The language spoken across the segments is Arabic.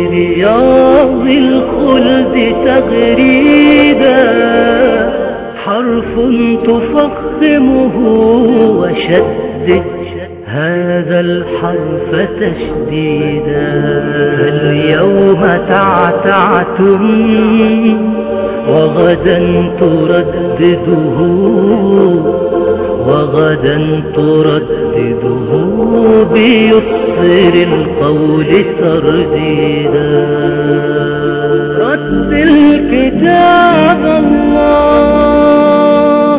رياض الخلد تغريدا، حرف تفخمه وشدد هذا الحرف تشديدا. اليوم تعتعتم وغدا تردده، وغدا تردده بيسر القول ترديدا. رتل كتاب الله.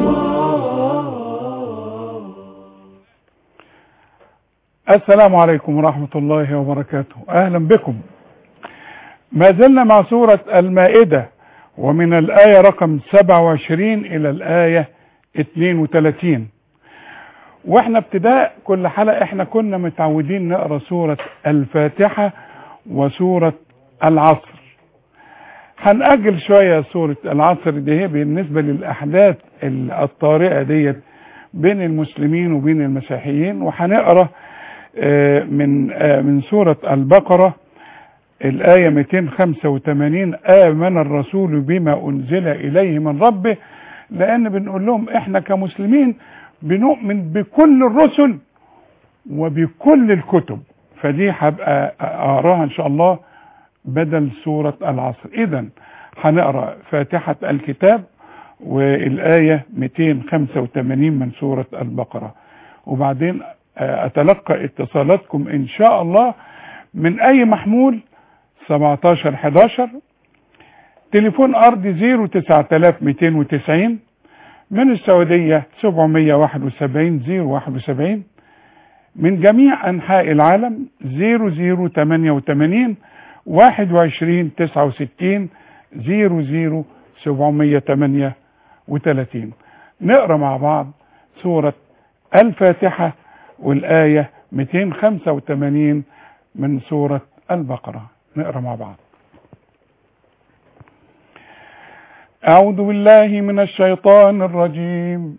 السلام عليكم ورحمة الله وبركاته. أهلا بكم. ما زلنا مع سورة المائدة، ومن الآية رقم 27 إلى الآية 32. واحنا ابتداء كل حلقة احنا كنا متعودين نقرأ سورة الفاتحة وسورة العصر. هنأجل شوية سورة العصر دي، هي بالنسبة للأحداث الطارئة بين المسلمين وبين المسيحيين. وهنقرأ من سورة البقرة الآية 285: آمن الرسول بما أنزل إليه من ربه. لأن بنقول لهم إحنا كمسلمين بنؤمن بكل الرسل وبكل الكتب، فدي هبقى أقراها إن شاء الله بدل سورة العصر. إذن هنقرأ فاتحة الكتاب والآية 285 من سورة البقرة، وبعدين أتلقى اتصالاتكم إن شاء الله من أي محمول 1711، تليفون أرضي 09290، من السعودية 771 من جميع أنحاء العالم 0088 2169 00738. نقرأ مع بعض سورة الفاتحة والآية 285 من سورة البقرة. نقرأ مع بعض. أعوذ بالله من الشيطان الرجيم.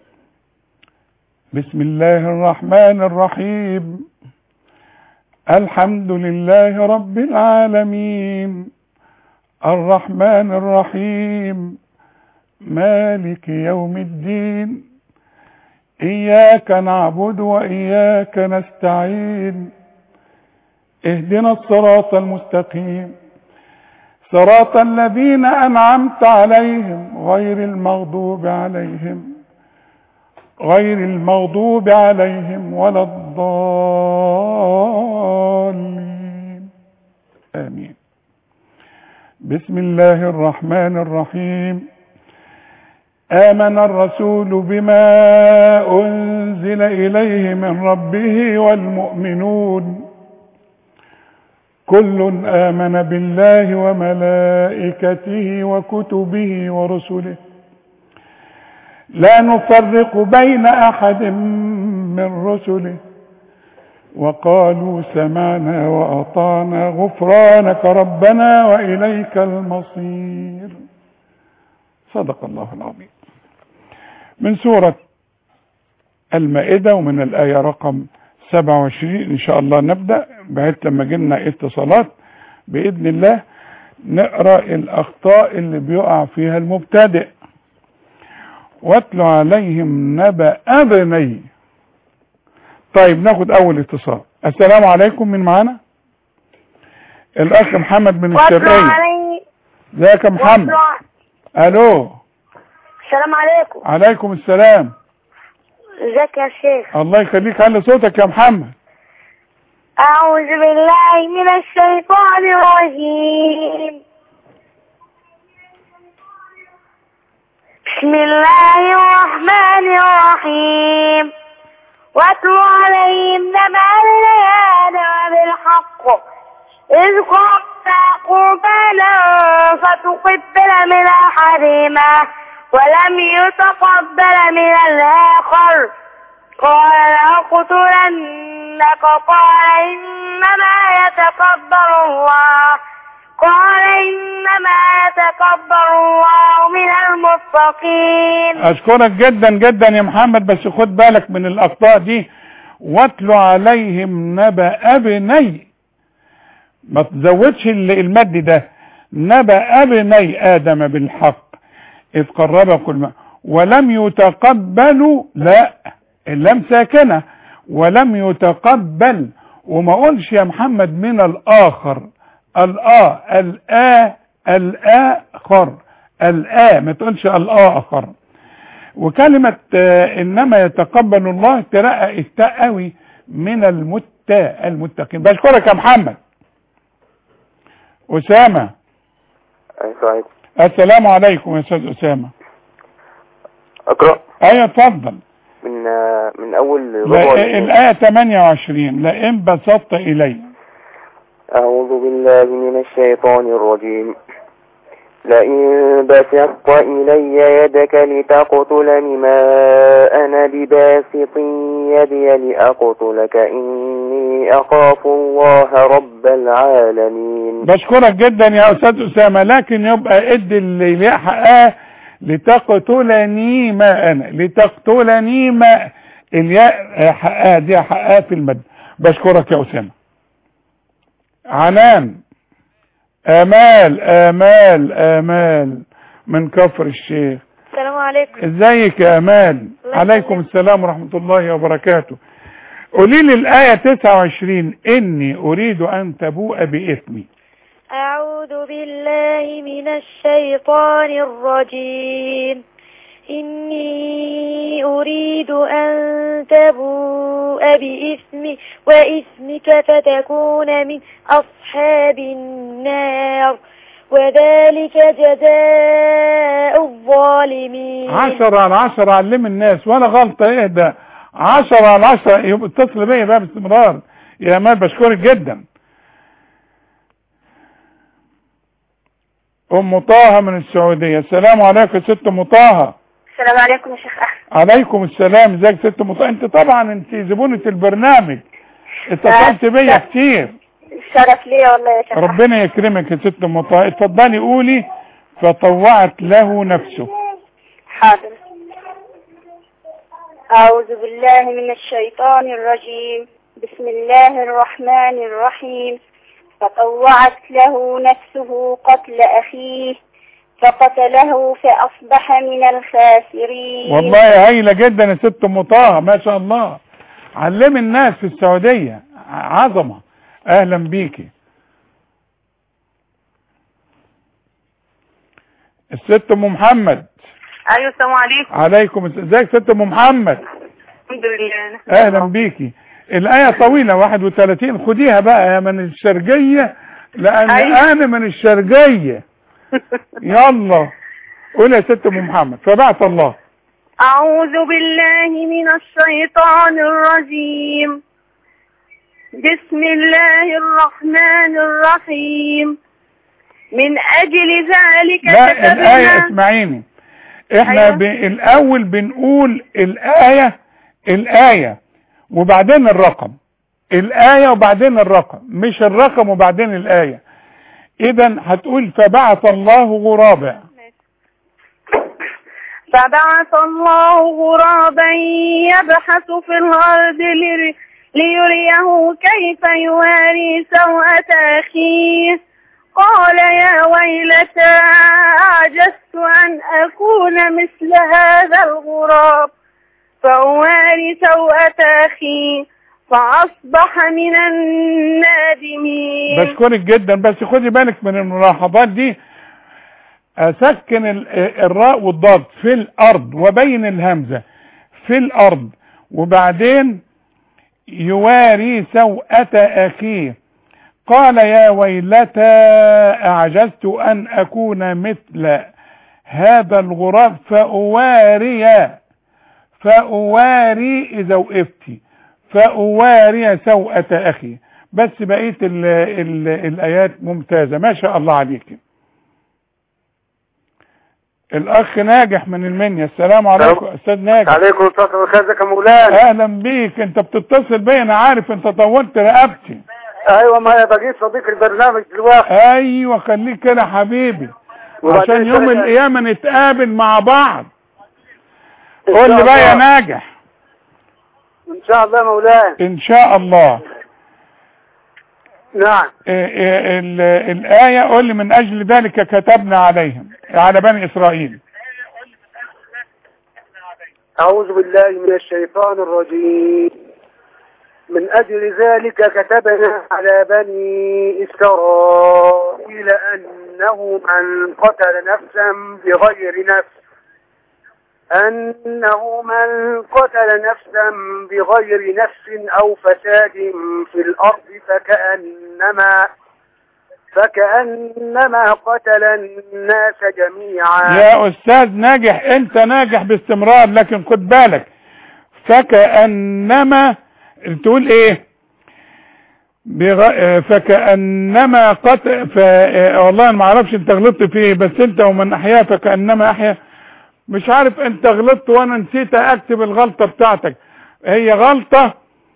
بسم الله الرحمن الرحيم. الحمد لله رب العالمين، الرحمن الرحيم، مالك يوم الدين، إياك نعبد وإياك نستعين، اهدنا الصراط المستقيم، صراط الذين أنعمت عليهم غير المغضوب عليهم ولا الضالين. آمين. بسم الله الرحمن الرحيم. آمن الرسول بما أنزل إليه من ربه والمؤمنون كل آمن بالله وملائكته وكتبه ورسله لا نفرق بين أحد من رسله وقالوا سمعنا وأطعنا غفرانك ربنا وإليك المصير. صدق الله العظيم. من سورة المائدة ومن الآية رقم 27 إن شاء الله نبدأ، بحيث لما جينا اتصالات بإذن الله نقرأ الأخطاء اللي بيقع فيها المبتدئ. واتل عليهم نبأ بني. طيب ناخد أول اتصال. السلام عليكم، من معانا؟ الأخ محمد من الشرقية. ازيك يا محمد؟ ألو. السلام عليكم. عليكم السلام. ازيك يا شيخ؟ الله يخليك، علي صوتك يا محمد. أعوذ بالله من الشيطان الرجيم. بسم الله الرحمن الرحيم. واتل عليهم نبأ الذي بالحق إذ قرأ قربانا فتقبل من أحدهما ولم يتقبل من الآخر قال لأقتلنك قال إنما يتقبل الله من المتقين. أشكرك جدا جدا يا محمد، بس خد بالك من الأخطاء دي. واتل عليهم نبأ بني، ما تزودش المد ده. نبأ ابني آدم بالحق إذ قرب كل ما ولم يتقبلوا، لا اللام ساكنة، ولم يتقبل. وما قولش يا محمد من الآخر، الآخر، ما تقولش الآخر. وكلمة إنما يتقبل الله ترقى التاء قوي من المتقين. بشكرك يا محمد. أسامة. السلام عليكم يا أستاذ أسامة. أقرأ. أيوة اتفضل. من أول الآية 28. لئن بسطت إلي. أعوذ بالله من الشيطان الرجيم. لئن بسطت إلي يدك لتقتلني ما أنا بباسط يدي لأقتلك إني أخاف الله رب العالمين. بشكرك جدا يا أستاذ أسامة، لكن يبقى ادي اللي ليه حقاه لتقتلني ما أنا، لتقتلني ما الياء حقها دي حقها في المد. بشكرك يا أسامة. عنان. آمال من كفر الشيخ. السلام عليكم. ازيك يا آمال؟ عليكم السلام ورحمة الله وبركاته. قولي لي الآية 29. إني أريد أن تبوء بإثمي. أعوذ بالله من الشيطان الرجيم. إني أريد أن تبوء بإثمي وإثمك فتكون من أصحاب النار وذلك جزاء الظالمين. 10/10 علم الناس ولا غلطة. ايه ده 10/10؟ يبقى اتصل بيا بقى باستمرار يا مال. بشكرك جدا. ام طه من السعودية. السلام عليكم يا ست ام طه. السلام عليكم يا شيخ أحمد. عليكم السلام. ازيك ست ام طه؟ انت طبعا انت زبونة البرنامج، اتصلت بيا كتير. الشرف ليا والله يا شيخ. ربنا يكرمك يا ست ام طه. اتفضلي قولي فطوعت له نفسه. حاضر. أعوذ بالله من الشيطان الرجيم. بسم الله الرحمن الرحيم. فطوعت له نفسه قتل أخيه فقتله فأصبح من الخاسرين. والله هايلة جدا يا ست ام طه، ما شاء الله. علم الناس في السعودية، عظمة. اهلا بيكي. الست ام محمد. ايوه السلام عليكم. عليكم السلام. ازيك ست ام محمد؟ الحمد لله. اهلا بيكي. الآية طويلة 31. خديها بقى يا من الشرقية لان انا من الشرقية. يلا قول يا ست ام محمد. فبعث الله. اعوذ بالله من الشيطان الرجيم. بسم الله الرحمن الرحيم. من اجل ذلك لا كتبنا. الآية اسمعيني، احنا أيوة. الاول بنقول الآية وبعدين الرقم. الآية وبعدين الرقم، مش الرقم وبعدين الآية. اذا هتقول فبعث الله غرابا. فبعث الله غرابا يبحث في الأرض ليريه كيف يواري سوءة أخيه قال يا ويلتى أعجزت أن أكون مثل هذا الغراب فأواري سوءة أخي فأصبح من النادمين. بشكرك جدا، بس خدي بالك من الملاحظات دي. أسكن الراء والضاد في الأرض وبين الهمزة في الأرض، وبعدين يواري سوءة أخيه قال يا ويلتى أعجزت أن أكون مثل هذا الغراب فأواري إذا وقفتي فأواري سوءة أخي. بس بقية الآيات ممتازة ما شاء الله عليك. الأخ ناجح من المنيا. السلام عليكم أستاذ ناجح. عليكم السلام ورحمة الله. مولانا أهلا بيك. أنت بتتصل بي، أنا عارف أنت طولت رقبتي. ايوه ما بقيت صديق البرنامج دلوقتي. ايوه خليك كده حبيبي عشان يوم القيامة نتقابل مع بعض. قول لي بقى يا ناجح. ان شاء الله مولانا. ان شاء الله. نعم. الآية قول لي من أجل ذلك كتبنا عليهم على بني إسرائيل. أعوذ بالله من الشيطان الرجيم. من أجل ذلك كتبنا على بني إسرائيل أنه من قتل نفسا بغير نفس أو فساد في الأرض فكأنما قتل الناس جميعا. يا أستاذ ناجح، أنت ناجح باستمرار، لكن خد بالك فكأنما تقول إيه؟ فكأنما قتل والله ما اعرفش انت غلطت فيه، بس انت ومن أحيا فكأنما أحيا، مش عارف انت غلطت وانا نسيت اكتب الغلطة بتاعتك. هي غلطة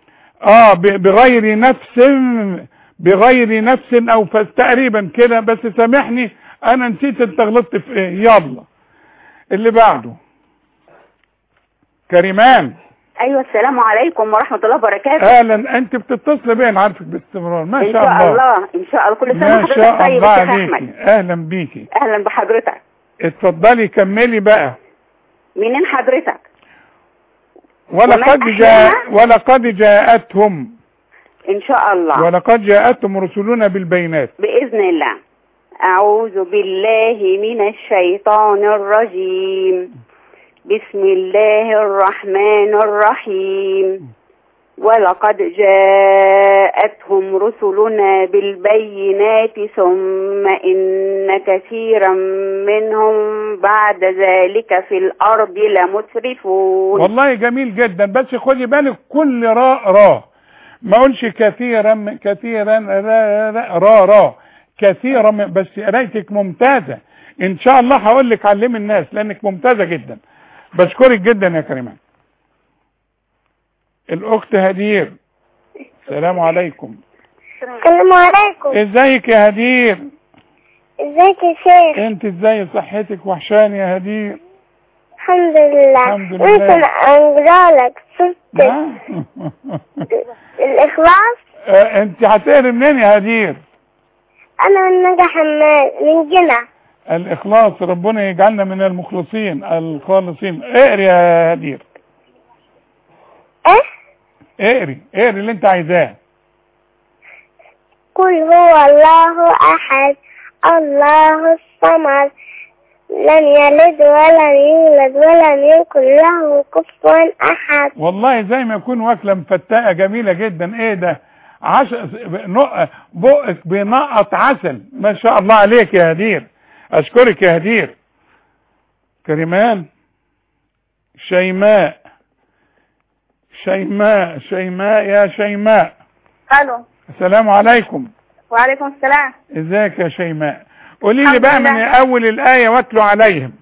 بغير نفس او تقريبا كده، بس سامحني انا نسيت انت غلطت في ايه. يلا اللي بعده. كريمان. ايوه السلام عليكم ورحمة الله وبركاته. اهلا، انت بتتصل بيا انا عارفك باستمرار. ما شاء الله ان شاء الله كل سنة وحضرتك طيب يا شيخ احمد. اهلا بيكي. اهلا بحضرتك. اتفضلي كملي بقى. منين حضرتك؟ ولقد جاءتهم ان شاء الله. ولقد جاءتهم رسلنا بالبينات بإذن الله. أعوذ بالله من الشيطان الرجيم. بسم الله الرحمن الرحيم. ولقد جاءتهم رسلنا بالبينات ثم إن كثيرا منهم بعد ذلك في الأرض لمسرفون. والله جميل جدا، بس خدي بالك كل راء ما اقولش كثيرا را كثيرا، بس قرايتك ممتازة ان شاء الله. هقول لك علمي الناس لانك ممتازة جدا. بشكرك جدا يا كريمان. الاخت هدير. السلام عليكم. السلام عليكم. ازيك يا هدير؟ ازيك يا شيخ؟ انت ازاي؟ صحتك وحشاني يا هدير. الحمد لله. الحمد لله. ممكن اقرا لك سورة الاخلاص؟ انت هتقري منين يا هدير؟ انا من نجا حماد من جنة. الاخلاص، ربنا يجعلنا من المخلصين الخالصين. اقري يا هدير. اقري اللي انت عايزاه. قل هو الله احد الله الصمد لم يلد ولم يولد ولم يكن له كفوا احد. والله زي ما يكون واكله مفتقه جميله جدا. ايه ده؟ بقك بينقط عسل. ما شاء الله عليك يا هدير. اشكرك يا هدير. كريمان. شيماء يا شيماء. الو. السلام عليكم. وعليكم السلام. ازيك يا شيماء؟ قولي لي بقى من اول الايه واتلو عليهم.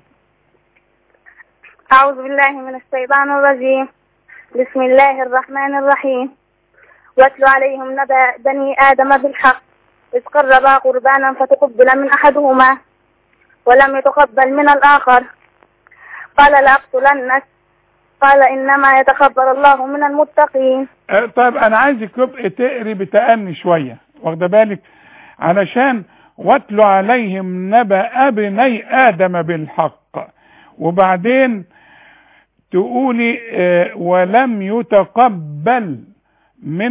اعوذ بالله من الشيطان الرجيم. بسم الله الرحمن الرحيم. واتلو عليهم نبأ بني آدم بالحق إذ قربا قربانا فتقبل من أحدهما ولم يتقبل من الآخر قال لأقتلنك قال إنما يتقبل الله من المتقين. طيب أنا عايزك تبقى تقري بتأني شوية، واخده بالك؟ علشان واتلو عليهم نبأ بني آدم بالحق، وبعدين تقولي ولم يتقبل من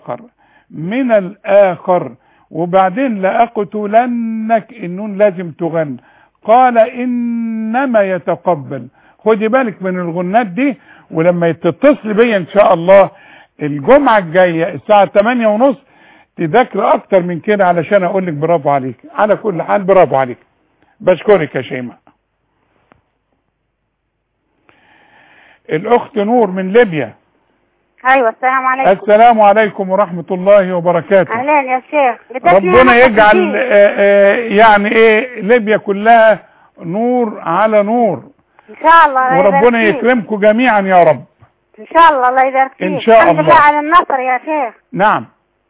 الآخر وبعدين لأقتلنك. النون لازم تغن. قال إنما يتقبل. خدي بالك من الغنات دي، ولما تتصل بيا إن شاء الله الجمعة الجاية الساعة 8:30 تذاكر أكتر من كده علشان أقول لك برافو عليك. على كل حال برافو عليك. بشكرك يا شيماء. الأخت نور من ليبيا. ايوه السلام عليكم. السلام عليكم ورحمة الله وبركاته. اهلا يا شيخ. ربنا يجعل يعني ايه ليبيا كلها نور على نور ان شاء الله. وربنا يكرمكم جميعا يا رب ان شاء الله. الله يبارك فيك. ان شاء الله. الحمد لله على النصر يا شيخ. نعم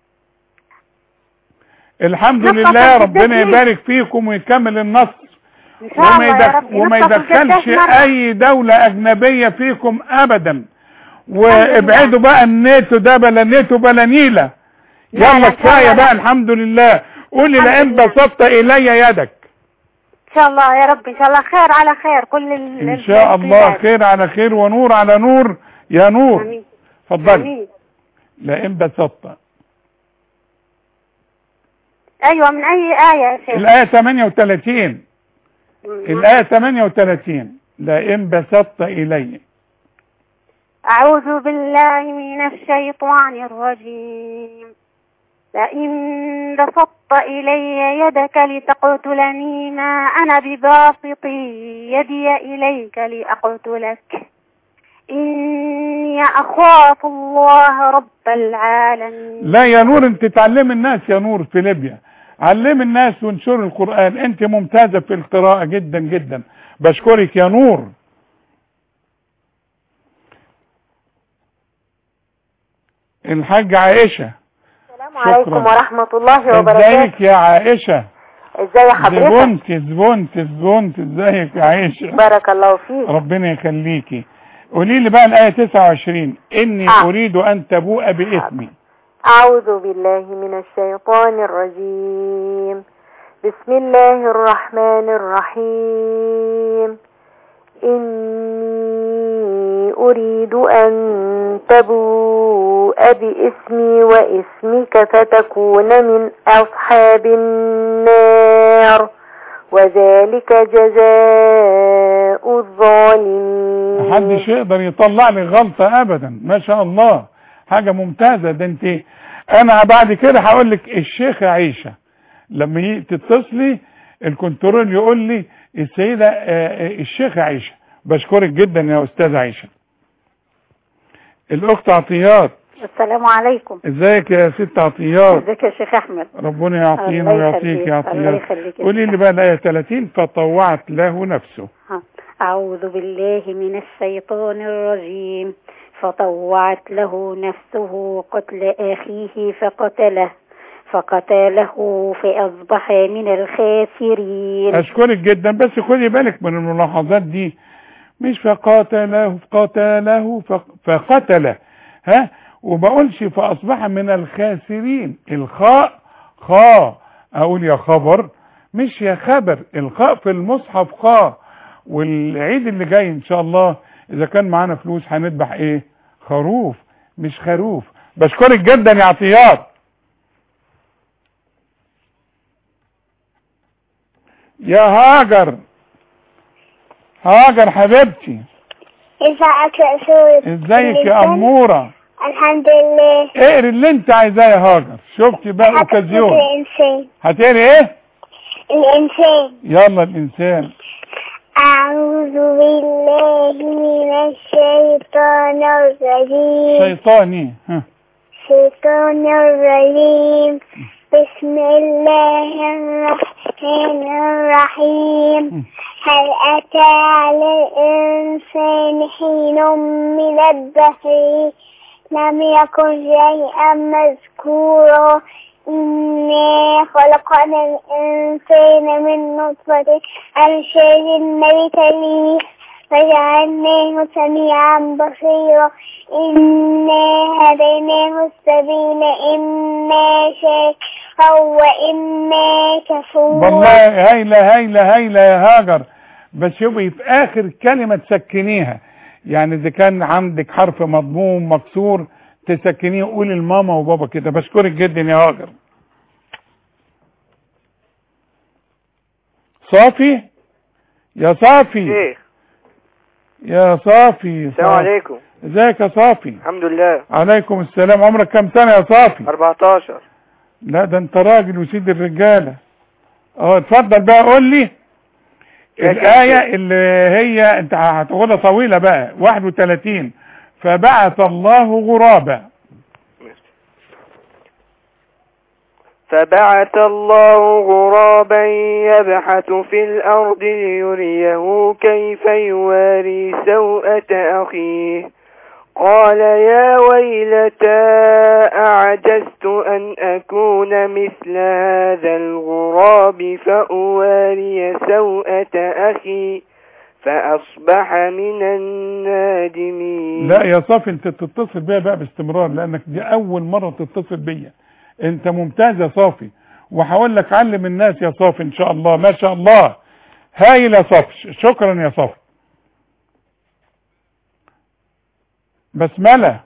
الحمد لله. ربنا يبارك فيكم ويكمل النصر ان شاء الله يا رب. وما يدخلش اي دولة اجنبية فيكم ابدا. وابعدوا بقى الناتو ده، بلا ناتو بلا نيلة. يلا كفايه بقى الحمد لله. قولي لئن بسطت الي يدك. ان شاء الله يا رب، ان شاء الله خير على خير. كل ان شاء الله خير على خير ونور على نور يا نور. امين. اتفضلي. لئن بسطت. ايوه من اي آية يا شيخ؟ الآية 38. الآية 38. لئن بسطت إلي. أعوذ بالله من الشيطان الرجيم. لئن بسطت إلي يدك لتقتلني ما أنا بباسط يدي إليك لأقتلك إني أخاف الله رب العالمين. لا يا نور، انت تعلم الناس يا نور في ليبيا، علم الناس وانشر القرآن. انت ممتازة في القراءة جدا جدا، بشكرك يا نور. الحاجة عائشة. السلام عليكم ورحمة الله وبركاته. ازيك يا عائشة؟ ازي حضرتك؟ زبونت ازيك يا عائشة؟ بارك الله فيك. ربنا يخليكي. قولي لي بقى الآية 29. إني أريد أن تبوء بإثمي. أعوذ بالله من الشيطان الرجيم. بسم الله الرحمن الرحيم. إني أريد أن تبوء بإثمي وإثمك فتكون من أصحاب النار وذلك جزاء الظالمين. محدش يقدر يطلع لي غلطة أبدا. ما شاء الله، حاجة ممتازة. ده انت أنا بعد كده هقول لك الشيخ عائشة لما تتصلي الكنترول يقول لي السيدة الشيخ عائشة. بشكرك جدا يا أستاذ عائشة. الأخت عطيات. السلام عليكم. ازيك يا ست عطيات؟ ازيك يا شيخ أحمد؟ ربنا يعطينا ويعطيك يا عطيات. قولي لي بقى الآية 30. فطوعت له نفسه. أعوذ بالله من الشيطان الرجيم. فطوعت له نفسه قتل أخيه فقتله فأصبح من الخاسرين. أشكرك جدا، بس خدي بالك من الملاحظات دي. مش فقتله ها، وبقولش فأصبح من الخاسرين. الخاء خاء، أقول يا خبر مش يا خبر. الخاء في المصحف خاء. والعيد اللي جاي إن شاء الله إذا كان معانا فلوس هنذبح إيه؟ خروف مش خروف. بشكرك جدا يا عطيات. يا هاجر حبيبتي. ازيك يا أمورة؟ الحمد لله. اقري اللي انت عايزاه يا هاجر. شفتي بقى اوكازيون. هتقري ايه؟ الإنسان. يلا الإنسان. أعوذ بالله من الشيطان الرجيم. الشيطان الرجيم. بسم الله الرحمن الرحيم. هل أتى على الإنسان حين من الدهر لم يكن شيئا مذكورا إنا خلقنا الإنسان من نطفة أمشاج نبتليه فجعلناه سميعا بصيرا إنا هديناه السبيل إما شاكرا وإما كفورا. والله هايلة يا هاجر. بس يبقى في آخر كلمة تسكنيها، يعني إذا كان عندك حرف مضموم مكسور تسكنيه. قولي لماما وبابا كده. بشكرك جدا يا هاجر. صافي يا صافي. يا صافي. السلام عليكم. ازيك يا صافي؟ الحمد لله. عليكم السلام. عمرك كام سنة يا صافي؟ 14. لا ده انت راجل وسيد الرجالة. اتفضل بقى قول لي الآية اللي هي انت هتقولها طويلة بقى. 31. فبعث الله غرابا. فبعث الله غرابا يبحث في الأرض ليريه كيف يواري سوءة أخيه قال يا ويلتى أعجزت أن أكون مثل هذا الغراب فأواري سوءة أخي فأصبح من النادمين. لا يا صافي انت تتصل بيا بقى باستمرار، لأنك دي أول مرة تتصل بيا. انت ممتاز يا صافي، وهقول لك علم الناس يا صافي ان شاء الله. ما شاء الله، هايل يا صافي، شكرا يا صافي. بسملة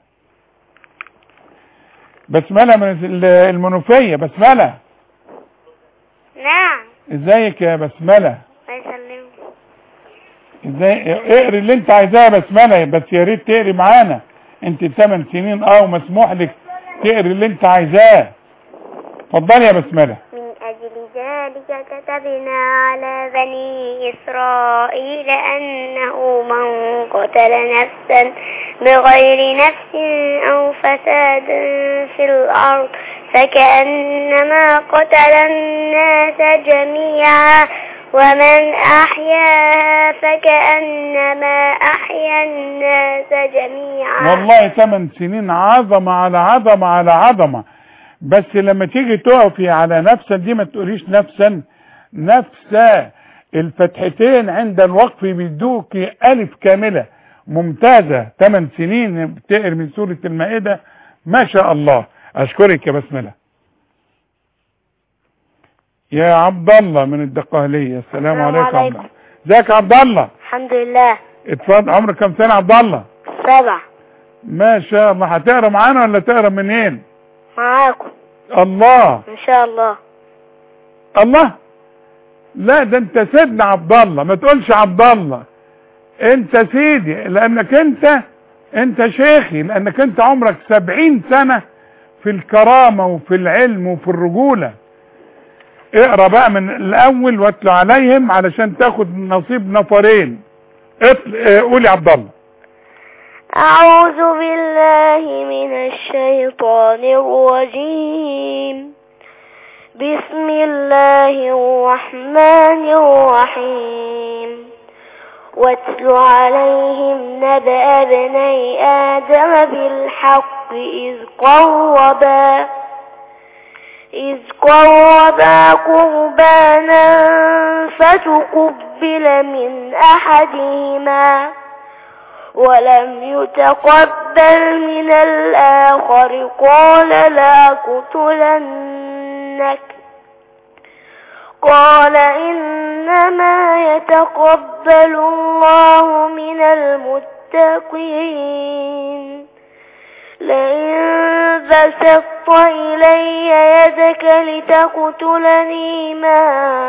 من المنوفية. بسملة، نعم. ازيك يا بسملة؟ الله يسلمك. ازاي؟ اقري اللي انت عايزاه يا بسملة، بس يا ريت تقري معانا. انت 8 سنين ومسموح لك تقري اللي انت عايزاه. اتفضلي يا بسملة. من أجل ذلك كتبنا على بني إسرائيل أنه من قتل نفسا بغير نفس أو فساد في الأرض فكأنما قتل الناس جميعا ومن أحياها فكأنما أحيا الناس جميعا. والله 8 سنين عظمة على عظمة على عظمة. بس لما تيجي تقفي على نفسا دي ما تقوليش نفسا. الفتحتين عند الوقف بيدوكي ألف كاملة. ممتازة، 8 سنين بتقري من سورة المائدة، ما شاء الله. أشكرك يا بسملة. يا عبد الله من الدقهلية. السلام عليكم. ازيك يا عبد الله؟ الحمد لله. اتفضل. عمرك كم سنة عبد الله؟ 7. ما شاء الله. هتقرا معانا ولا تقرا منين؟ معاكم. الله. ان شاء الله. الله، لا ده انت سيدنا عبد الله، ما تقولش عبد الله، انت سيدي، لانك انت شيخي، لانك انت عمرك 70 سنة في الكرامة وفي العلم وفي الرجولة. اقرا بقى من الاول واتلو عليهم علشان تاخد نصيب نفرين. قولي عبد الله. أعوذ بالله من الشيطان الرجيم. بسم الله الرحمن الرحيم. واتل عليهم نبأ ابني آدم بالحق إذ قربا قربانا فتقبل من أحدهما ولم يتقبل من الآخر قال لأقتلنك قال إنما يتقبل الله من المتقين. لئن بسطت إلي يدك لتقتلني ما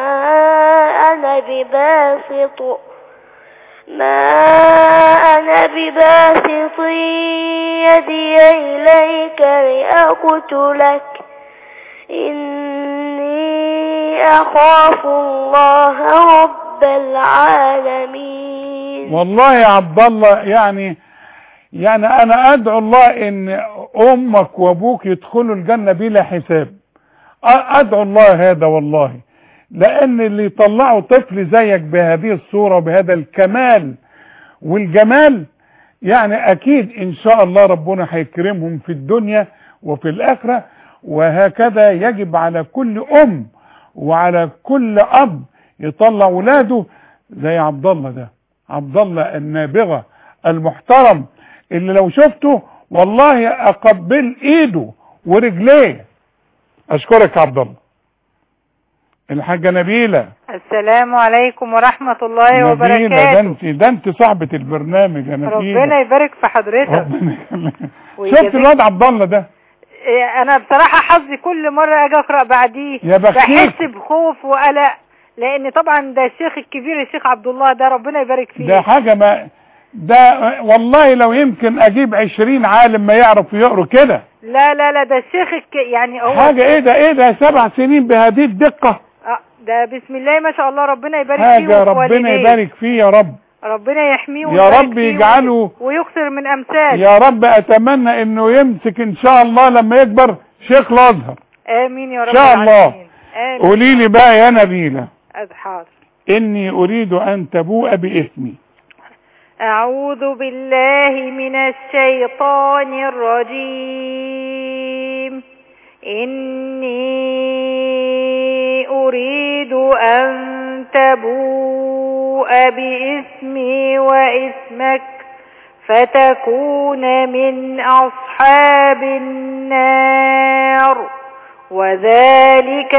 أنا بباسط يدي إليك لأقتلك إني أخاف الله رب العالمين. والله يا عبد الله، يعني أنا أدعو الله إن أمك وأبوك يدخلوا الجنة بلا حساب. أدعو الله هذا والله، لأن اللي يطلعوا طفل زيك بهذه الصورة وبهذا الكمال والجمال، يعني أكيد إن شاء الله ربنا هيكرمهم في الدنيا وفي الآخرة. وهكذا يجب على كل أم وعلى كل أب يطلع ولاده زي عبد الله ده، عبد الله النابغة المحترم اللي لو شفته والله أقبل إيده ورجليه. أشكرك يا عبد الله. الحاجة نبيلة. السلام عليكم ورحمة الله وبركاته. نبيلة، ده انت صاحبة البرنامج يا نبيلة. ربنا يبارك في حضرتك. شفت الواد عبد الله ده؟ انا بصراحة حظي كل مرة اجي اقرأ بعديه بحس بخوف وقلق، لان طبعا ده الشيخ الكبير الشيخ عبد الله ده، ربنا يبارك فيه. ده حاجة ما ده والله لو يمكن اجيب 20 عالم ما يعرف يقروا كده. لا ده الشيخ يعني هو حاجة ايه ده 7 سنين بهذه الدقة. ده بسم الله ما شاء الله، ربنا يبارك فيه حاجة ربنا يبارك فيه يا رب. ربنا يحميه يا رب يجعله ويكثر من امثال يا رب. اتمنى انه يمسك ان شاء الله لما يكبر شيخ الازهر. امين يا رب ان شاء الله. قولي لي بقى يا نبيلة. حاضر. اني اريد ان تبوء باسمي. اعوذ بالله من الشيطان الرجيم. إني أريد أن تبوء باسمي واسمك فتكون من أصحاب النار وذلك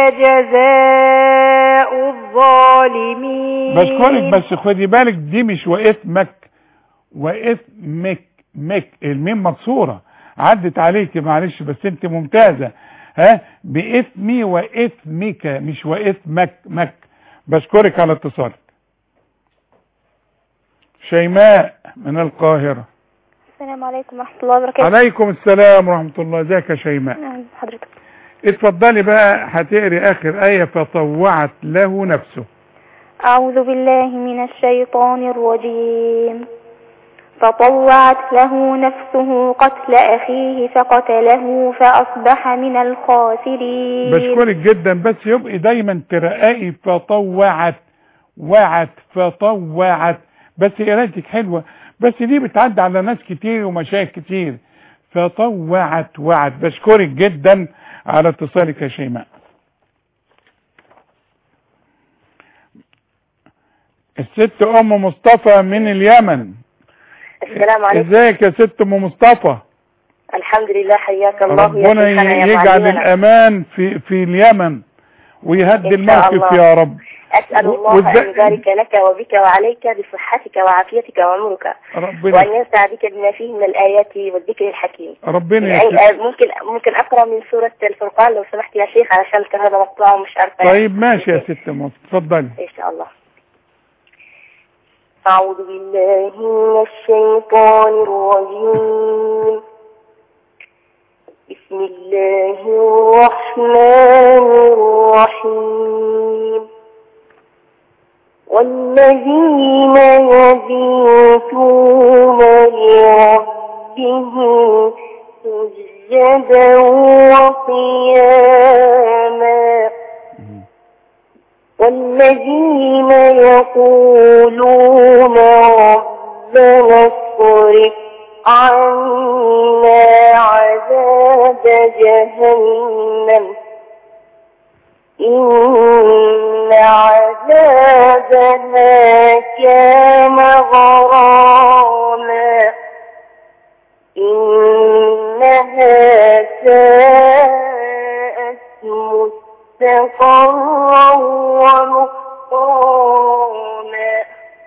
جزاء الظالمين. بشكرك، بس خدي بالك دي مش وإثمك، وإثمك، مك الميم مكسورة عدت عليك معلش، بس انت ممتازة. ها، بإثمي وإثمك مش وإثمك مك. بشكرك على اتصالك. شيماء من القاهرة. السلام عليكم ورحمة الله وبركاته. عليكم السلام ورحمة الله. ازيك يا شيماء؟ حضرتك اتفضلي بقى، هتقري آخر آية فطوعت له نفسه. أعوذ بالله من الشيطان الرجيم. فطوعت له نفسه قتل أخيه فقتله فأصبح من الخاسرين. بشكرك جدا، بس يبقى دايما ترقائي فطوعت، وعت فطوعت، بس قراءتك حلوة، بس دي بتعدي على ناس كتير ومشايخ كتير. فطوعت وعت. بشكرك جدا على اتصالك يا شيماء. الست ام مصطفى من اليمن. السلام عليكم. ازيك يا ست ام مصطفى؟ الحمد لله، حياك الله. ربنا يجعل الامان في اليمن ويهدي الموقف يا رب. أسأل الله أن يبارك لك وبك وعليك بصحتك وعافيتك وعمرك، وأن ينفع بك بما فيه من الآيات والذكر الحكيم. ربنا ممكن أقرأ من سورة الفرقان لو سمحت يا شيخ، علشان الكهرباء مقطوعة ومش عارفة. طيب ماشي يا ست مصطفى، اتفضلي. إن شاء الله. أعوذ بالله من الشيطان الرجيم. بسم الله الرحمن الرحيم. والذين يبيتون لربهم سجدا وقياما والذين يقولون ربنا اصرف عنا عذاب جهنم إن عذابها كان غراما إنها ساءت مستقرا ومقاما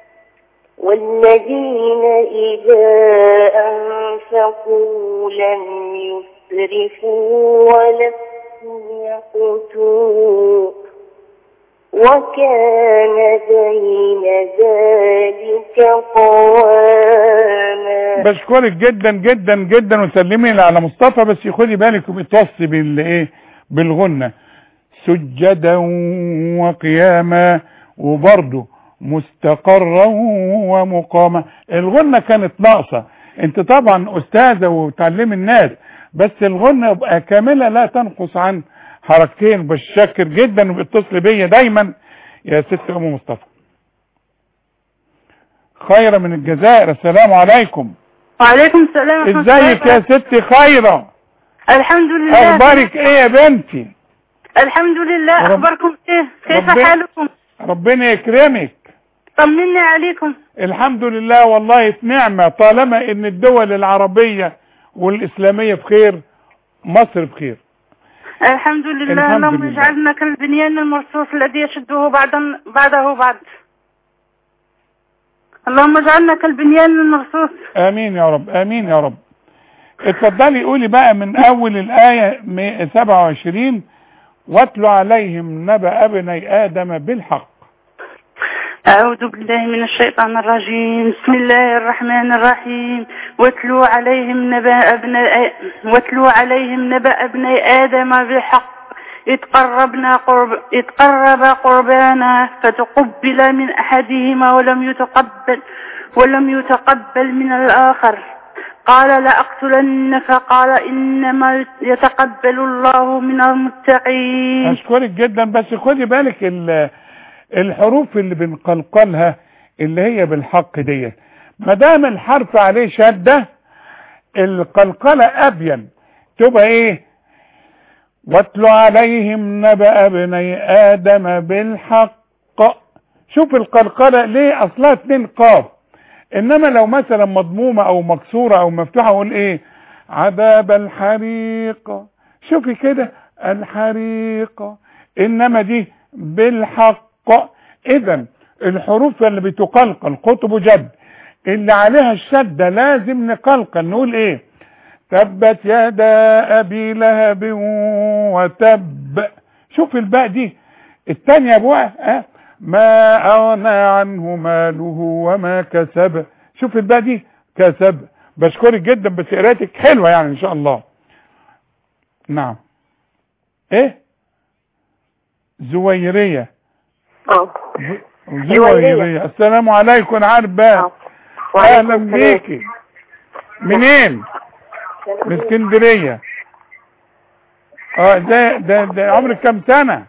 والذين إذا أنفقوا لم يسرفوا ولم يقتروا وكان بين ذلك قواما. بشكرك جدا جدا جدا، وسلمي على مصطفى، بس خدي بالك وبتوصي بالايه، بالغنة سجدا وقياما وبرضه مستقرا ومقاما. الغنة كانت ناقصة، انت طبعا استاذة وتعلمي الناس، بس الغنة يبقى كاملة لا تنقص عن حركتين. بشكر جدا وباتصل بيا دايما يا ست ام مصطفى. خيرة من الجزائر. السلام عليكم. وعليكم السلام. ازيك يا ست خيرة؟ الحمد لله. اخبارك ايه يا بنتي؟ الحمد لله. اخباركم ايه؟ كيف حالكم؟ ربنا يكرمك. طمني عليكم. الحمد لله والله في نعمة، طالما ان الدول العربية والاسلامية بخير، مصر بخير. الحمد لله. اللهم اجعلنا كالبنيان المرصوص الذي يشده بعده بعد. اللهم اجعلنا كالبنيان المرصوص. امين يا رب، امين يا رب. اتفضلي قولي بقى من اول الآية 27. واتلو عليهم نبأ ابني آدم بالحق. أعوذ بالله من الشيطان الرجيم. بسم الله الرحمن الرحيم. واتلو عليهم نبأ ابني آدم بالحق إذ قرب قربانا فتقبل من أحدهما ولم يتقبل من الآخر قال لأقتلنك قال إنما يتقبل الله من المتقين. أشكرك جدا، بس خدي بالك الحروف اللي بنقلقلها اللي هي بالحق ديت، ما دام الحرف عليه شدة القلقلة أبين تبقى ايه؟ واتلو عليهم نبأ ابني آدم بالحق. شوف القلقلة ليه؟ اصلها 2 قاف، انما لو مثلا مضمومة او مكسورة او مفتوحة اقول ايه؟ عذاب الحريق. شوفي كده الحريق، إنما دي بالحق. إذا الحروف اللي بتقلقل قطب جد اللي عليها الشدة لازم نقلقل. نقول إيه؟ تبت يدا أبي لهب وتب. شوف الباء دي الثانية يا ابوها، ما أغنى عنه ماله وما كسب. شوف الباء دي كسب. بشكرك جدا، بس قراءتك حلوة يعني إن شاء الله. نعم. إيه؟ زويرية. زويرية. السلام عليكم عربة. أهلا بيكي. منين؟ من اسكندرية. ده عمرك كم سنة؟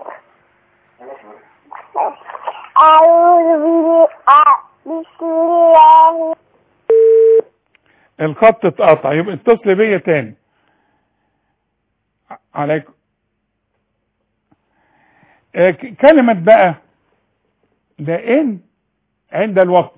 أعوذ بسم الله. الخط اتقطع، يبقى اتصل بيا تاني. عليكم. كلمة بقى لأن عند الوقف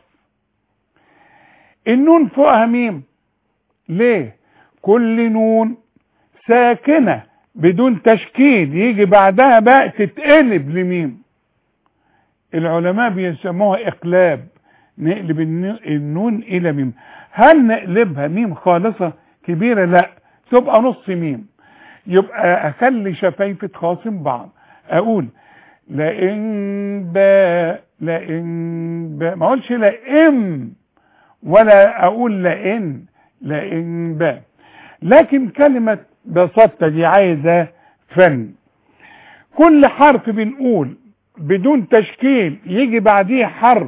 النون فوقها ميم. ليه؟ كل نون ساكنة بدون تشكيل يجي بعدها بقى تتقلب لميم. العلماء بيسموها اقلاب، نقلب النون الى ميم. هل نقلبها ميم خالصة كبيرة؟ لا، تبقى نص ميم. يبقى اخلي شفايفة خاصم بعض، اقول لئن باء لئن باء، ما اقولش لئن ولا اقول لئن باء. لكن كلمة بسطة دي عايزة فن. كل حرف بنقول بدون تشكيل يجي بعديه حرف،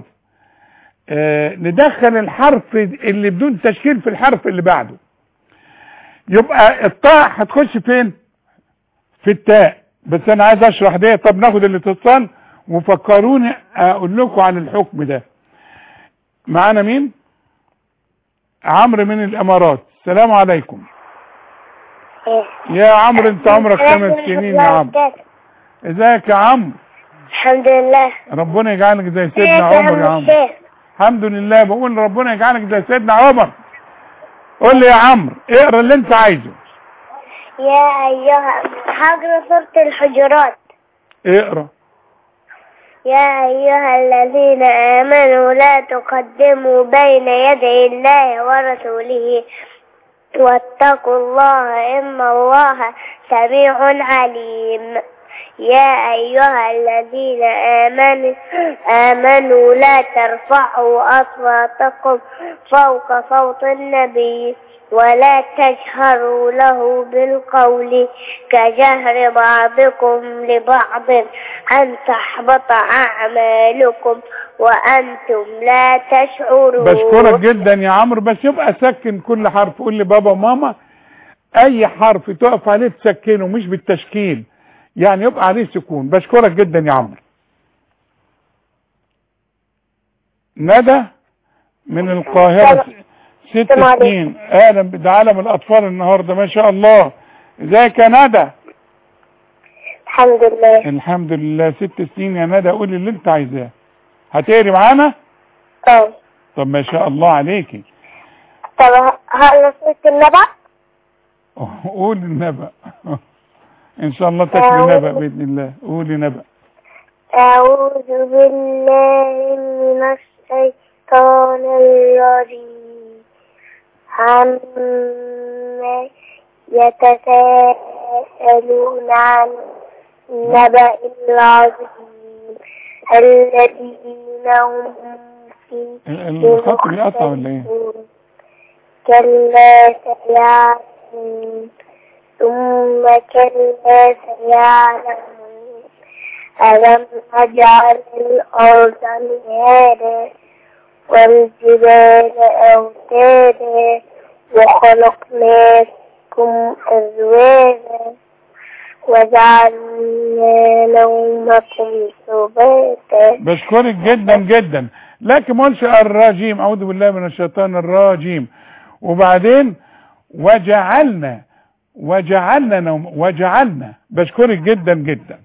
ندخل الحرف اللي بدون تشكيل في الحرف اللي بعده. يبقى الطاء هتخش فين؟ في التاء. بس انا عايز اشرح ده. طب ناخد الاتصال وفكروني اقول لكم عن الحكم ده. معانا مين؟ عمرو من الامارات. السلام عليكم. يا عمرو انت عمرك 5 سنين يا عمرو. ازيك يا عمرو؟ الحمد لله. ربنا يجعلك زي سيدنا عمر يا عمرو. الحمد لله. بقول ربنا يجعلك زي سيدنا عمر. قول لي يا عمرو اقرا اللي انت عايزه. يا ايها، هقرا سورة الحجرات. اقرا. يا ايها الذين امنوا لا تقدموا بين يدي الله ورسوله واتقوا الله إن الله سميع عليم. يا أيها الذين آمنوا لا ترفعوا أصواتكم فوق صوت النبي ولا تجهروا له بالقول كجهر بعضكم لبعض أن تحبط أعمالكم وأنتم لا تشعرون. بشكرك جدا يا عمرو. بس يبقى سكن كل حرف. قول لي بابا وماما أي حرف تقف عليه تسكنه مش بالتشكيل، يعني يبقى عليه سكون. بشكرك جدا يا عمرو. ندى من القاهرة 6 سنين. اهلا ده عالم الاطفال النهارده ما شاء الله. ازيك يا ندى؟ الحمد لله. الحمد لله. 6 سنين يا ندى. قولي اللي انت عايزاه. هتقري معانا؟ طب ما شاء الله عليكي. طب هقرا سورة النبأ؟ قولي النبأ. ان شاء الله تكفي نبأ باذن الله. قولي نبأ. أعوذ بالله من الشيطان الرجيم. عما يتساءلون عن النبأ العظيم الذين هم فيه الخط بيقطع ولا ايه؟ كلا سيعلمون ثم كلا سيعلمون ألم نجعل الأرض مهادا والجبال أوتادا وخلقناكم أزواجا وجعلنا نومكم سباتا. بشكرك جدا جدا. لكن ما قلش الرجيم. أعوذ بالله من الشيطان الرجيم. وبعدين وجعلنا نوم وجعلنا. بشكرك جدا جدا.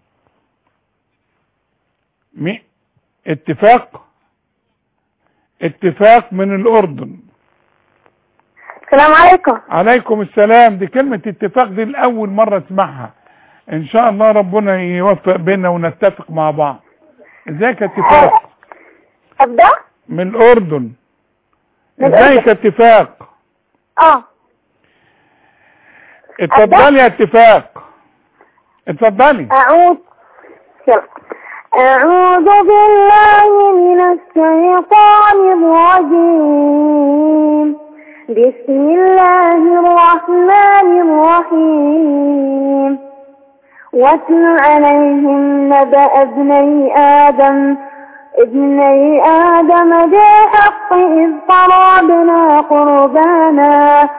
اتفاق من الأردن. السلام عليكم. عليكم السلام. دي كلمة اتفاق دي الأول مرة اسمعها. ان شاء الله ربنا يوفق بينا ونتفق مع بعض. ازيك اتفاق؟ ابدا من الاردن. ازيك اتفاق؟ اتفضلي يا اتفاق، اتفضلي. أعوذ بالله من الشيطان الرجيم. بسم الله الرحمن الرحيم. واتل عليهم نبأ ابني آدم بالحق إذ قربنا قربانا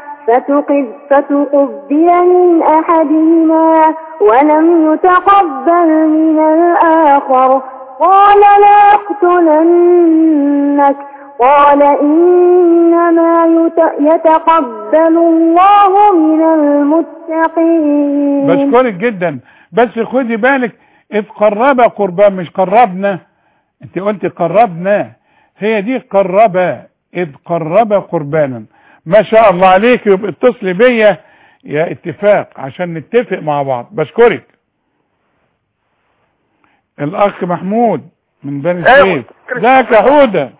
فتقبل من أحدهما ولم يتقبل من الآخر قال لأقتلنك قال إنما يتقبل الله من المتقين. بشكرك جدا، بس خدي بالك إذ قرب قربان مش قربنا، انت قلت قربنا، هي دي قربا، إذ قرب قربانا. ما شاء الله عليك. يبقى اتصلي بيا يا اتفاق عشان نتفق مع بعض. بشكرك. الاخ محمود من بني سويف. ازيك يا حوده؟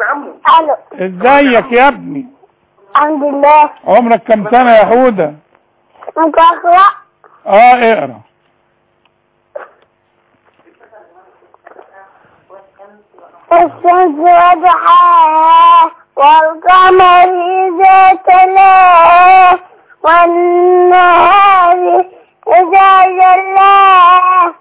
ازيك يا ابني؟ الحمد لله. عمرك كم سنه يا حوده؟ ممكن اقرا؟ اقرا. الشمس وضحاها والقمر إذا تلاها والنهار إذا جلاها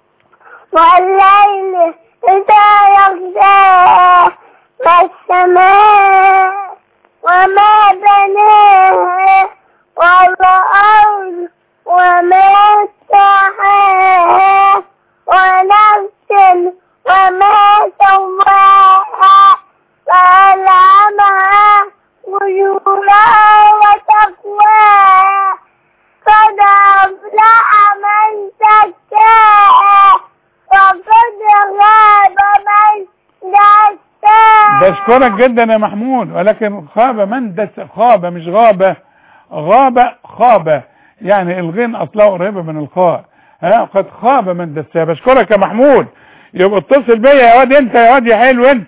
والليل إذا يغشاها والسماء وما بناها والأرض وما سعاها ونفس وما سواها فألهمها فجورها وتقواها قد أفلح من زكاها وقد خاب من دساها. بشكرك جدا يا محمود، ولكن خاب من دساها، خاب مش غابة، غابة خابة، يعني الغين اصلها قريبة من الخاء. قد خاب من دساها. بشكرك يا محمود. يبقى اتصل بيا يا واد انت، يا واد يا حلو انت.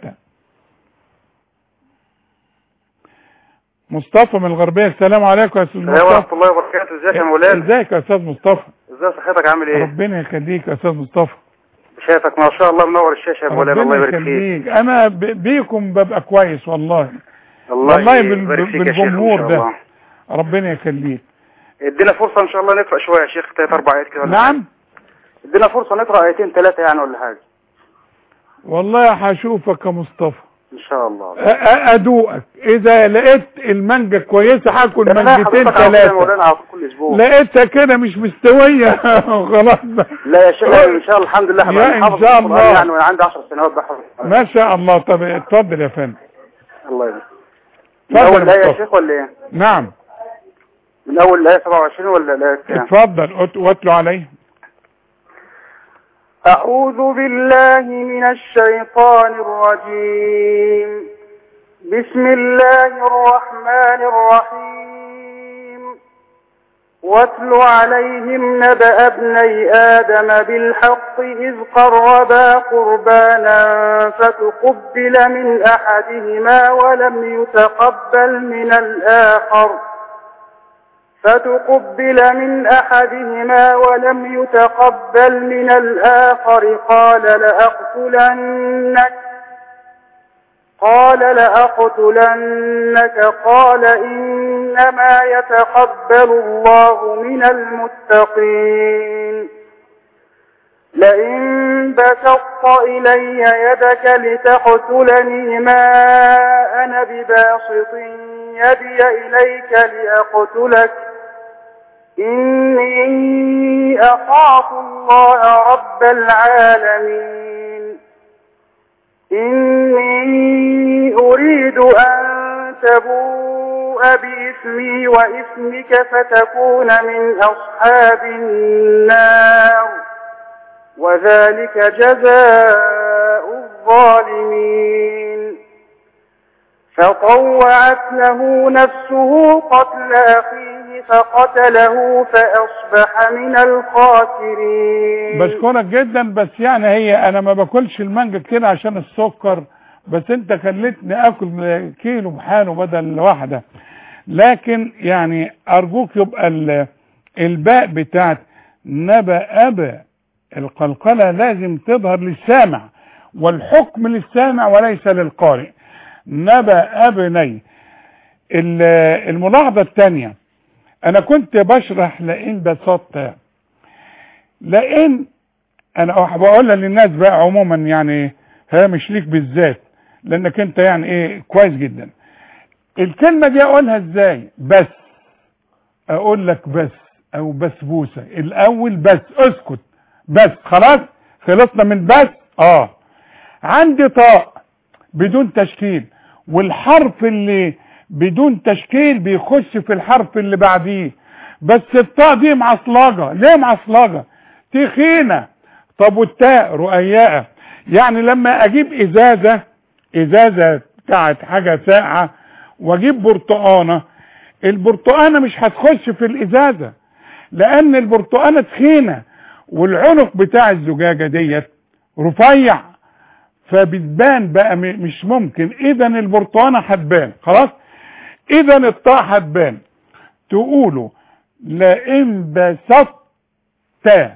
مصطفى من الغربية. السلام عليكم يا استاذ مصطفى. السلام ورحمة الله وبركاته. ازيك يا مولانا؟ ازيك يا استاذ مصطفى؟ ازي صحتك، عامل ايه؟ ربنا يخليك يا استاذ مصطفى. شايفك ما شاء الله منور الشاشة يا مولانا. الله يبارك فيك. انا بيكم ببقى كويس والله. الله يبارك فيك يا شيخ. بالجمهور ده ربنا يخليك. ادينا فرصة ان شاء الله نقرأ شوية يا شيخ، 3-4 آيات كده. نعم ادينا فرصة نقرأ 2-3 يعني ولا حاجة. والله هشوفك يا مصطفى ان شاء الله. ادوقك اذا لقيت المانجا كويسه هاكل مانجتين 3. لقيتها كده مش مستويه خلاص. لا يا شيخ ان شاء الله الحمد لله هبقى ان شاء الله يعني وانا عندي 10 سنوات بحفظ. ما شاء الله. طب اتفضل يا فندم. الله يبارك. من اول الايه يا شيخ ولا ايه؟ نعم من اول الايه 27 ولا الايه كام؟ اتفضل واتلو عليه. أعوذ بالله من الشيطان الرجيم. بسم الله الرحمن الرحيم. واتل عليهم نبأ ابني آدم بالحق إذ قربا قربانا فتقبل من أحدهما ولم يتقبل من الآخر قال لأقتلنك قال إنما يتقبل الله من المتقين. لئن بسطت إلي يدك لتقتلني ما أنا بباسط يدي إليك لأقتلك إني أخاف الله رب العالمين. إني أريد أن تبوء بإثمي وإثمك فتكون من أصحاب النار وذلك جزاء الظالمين. فطوعت له نفسه قتل أخيه فقتله فأصبح من الخاسرين. بشكرك جدا، بس يعني هي انا ما باكلش المانجا كتير عشان السكر، بس انت خليتني اكل كيلو بحاله بدل واحدة. لكن يعني ارجوك يبقى الباء بتاعت نبأ أبا القلقلة لازم تظهر للسامع، والحكم للسامع وليس للقارئ. نبأ ابني. الملاحظة الثانية، انا كنت بشرح لئن بسطت، لئن انا بقولها للناس بقى عموما، يعني هي مش ليك بالذات لانك انت يعني ايه كويس جدا. الكلمة دي اقولها ازاي؟ بس اقول لك بس او بسبوسة الاول، بس اسكت بس، خلاص خلصنا من بس. عندي طاء بدون تشكيل، والحرف اللي بدون تشكيل بيخش في الحرف اللي بعديه، بس الطاء دي معصلجة. ليه معصلجة؟ تخينة. طب والتاء رؤياء. يعني لما اجيب ازازة بتاعت حاجة ساقعة واجيب برتقانة، البرتقانة مش هتخش في الازازة لان البرتقانة تخينة، والعنق بتاع الزجاجة ديت رفيع، فبتبان بقى مش ممكن. اذا البرتقانة هتبان، خلاص. اذا الطاء هتبان. تقولوا لئن بسطت،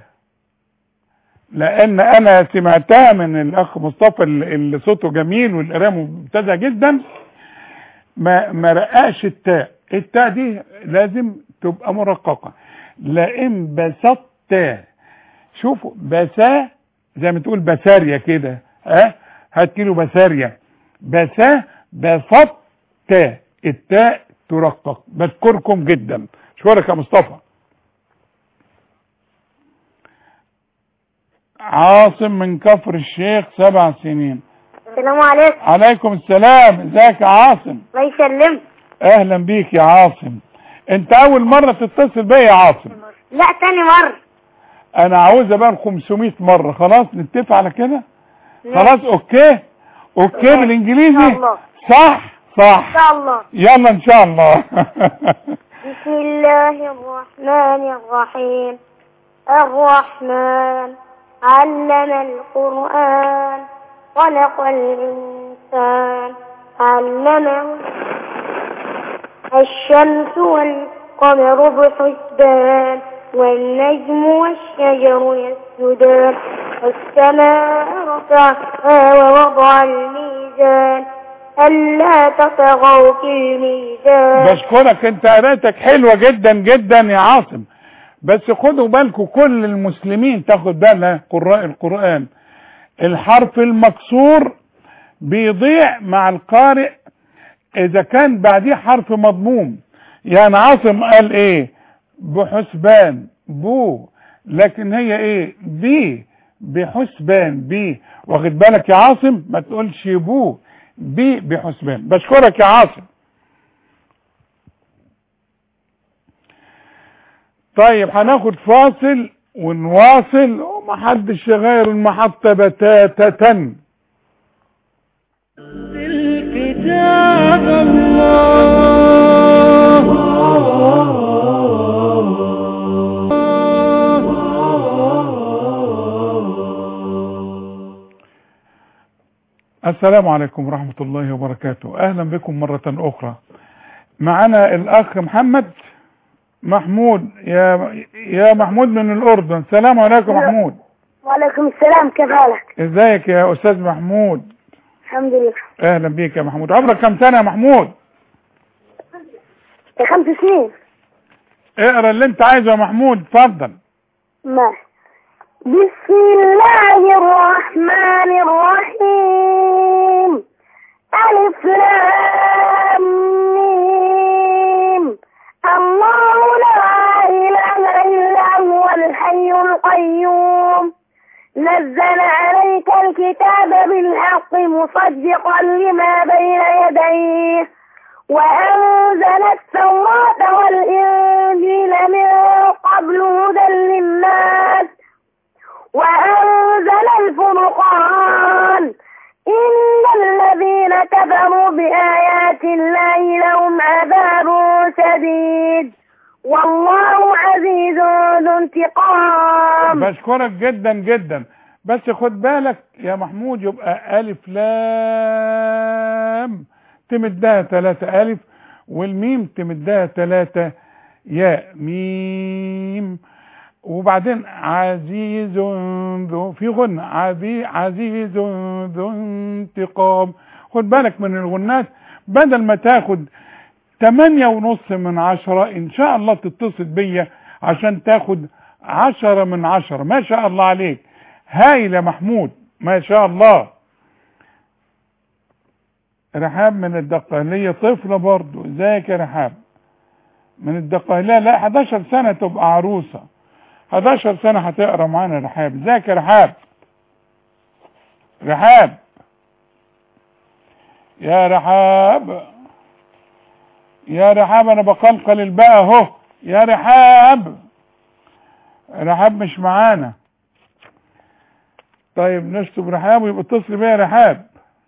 لان انا سمعتها من الاخ مصطفى اللي صوته جميل والقراءه ممتازه جدا، ما رققش التاء دي لازم تبقى مرققه. لئن بسطت، شوفوا بسا زي ما تقول بسارية كده، هات كيلو بسارية. بسا بسطت، التاء ترقق. بشكركم جدا. شكرك يا مصطفى. عاصم من كفر الشيخ 7 سنين. السلام عليكم. عليكم السلام. ازيك يا عاصم؟ الله يسلمك. اهلا بيك يا عاصم. انت اول مرة تتصل بيا يا عاصم؟ لا تاني مرة. انا عاوز ابقى 500 مرة. خلاص نتفق على كده؟ خلاص اوكي بالانجليزي. صح ان شاء الله. يلا ان شاء الله. بسم الله الرحمن الرحيم. الرحمن علم القرآن خلق الإنسان علمه. الشمس والقمر بحسبان والنجم والشجر يسجدان والسماء رفعها ووضع الميزان ألا تطغوا في الميزان. بشكرك، انت قراءتك حلوة جدا جدا يا عاصم، بس خدوا بالكم كل المسلمين تاخد بالها قراء القرآن، الحرف المكسور بيضيع مع القارئ اذا كان بعديه حرف مضموم. يعني عاصم قال ايه؟ بحسبان بو، لكن هي ايه؟ بي بحسبان بي. واخد بالك يا عاصم؟ ما تقولش بو، بي بحسبان. بشكرك يا عاصم. طيب هناخد فاصل ونواصل، ومحدش يغير المحطة بتاتا. الكتاب الله السلام عليكم ورحمة الله وبركاته. اهلا بكم مرة اخرى. معنا الاخ محمود يا محمود من الاردن. السلام عليكم محمود. وعليكم السلام. كيف حالك؟ ازيك يا استاذ محمود؟ الحمد لله. اهلا بيك يا محمود. عمرك كم سنة يا محمود؟ 5 سنين. اقرا اللي انت عايزه يا محمود، اتفضل. ماشي. بسم الله الرحمن الرحيم. ألف لام ميم. الله لا إله إلا هو الحي القيوم. نزل عليك الكتاب بالحق مصدقا لما بين يديه وأنزل التوراة والإنجيل من قبل هدى للناس وأنزل الفرقان. إن الذين كفروا بآيات الله لهم عذاب شديد والله عزيز ذو انتقام. بشكرك جدا جدا، بس خد بالك يا محمود، يبقى ألف لام تمدها 3 ألف، والميم تمدها 3 ياء ميم، وبعدين عزيز ذو في غنة عزيز ذو انتقام. خد بالك من الغنات، بدل ما تاخد 8.5 من 10 ان شاء الله تتصل بيا عشان تاخد 10 من 10. ما شاء الله عليك، هايل يا محمود، ما شاء الله. رحاب من الدقهلية طفلة برضو، ازيك يا رحاب من الدقهلية؟ لا 11 سنة تبقى عروسة، 11 سنة هتقرا معانا. رحاب ازيك يا رحاب؟ رحاب يا رحاب، يا رحاب انا بقلقل الباء اهو يا رحاب. رحاب مش معانا. طيب نشطب رحاب ويبقى اتصل بيا يا رحاب.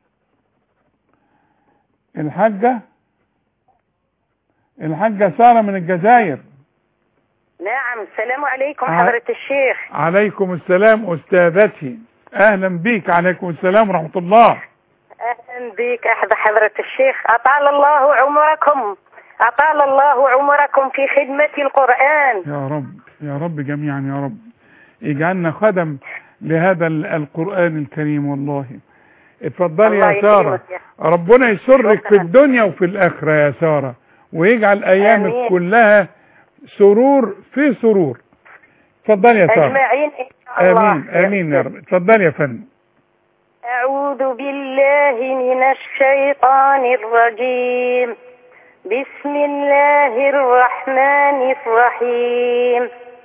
الحاجة سارة من الجزائر. نعم، السلام عليكم حضرة الشيخ. عليكم السلام أستاذتي، أهلا بيك. عليكم السلام ورحمة الله. أهلا بيك حضرة الشيخ، أطال الله عمركم، أطال الله عمركم في خدمة القرآن. يا رب يا رب جميعا، يا رب اجعلنا خدم لهذا القرآن الكريم. والله اتفضلي يا سارة، ربنا يسرك في الدنيا وفي الآخرة يا سارة، ويجعل أيامك كلها سرور في سرور. اتفضلي يا سارة. أجمعين إن شاء الله. آمين آمين يا رب. اتفضلي يا فندم. أعوذ بالله من الشيطان الرجيم. بسم الله الرحمن الرحيم.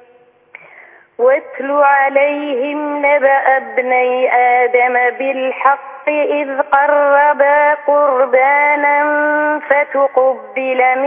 واتل عليهم نبأ ابني آدم بالحق إذ قربا قربانا فتقبل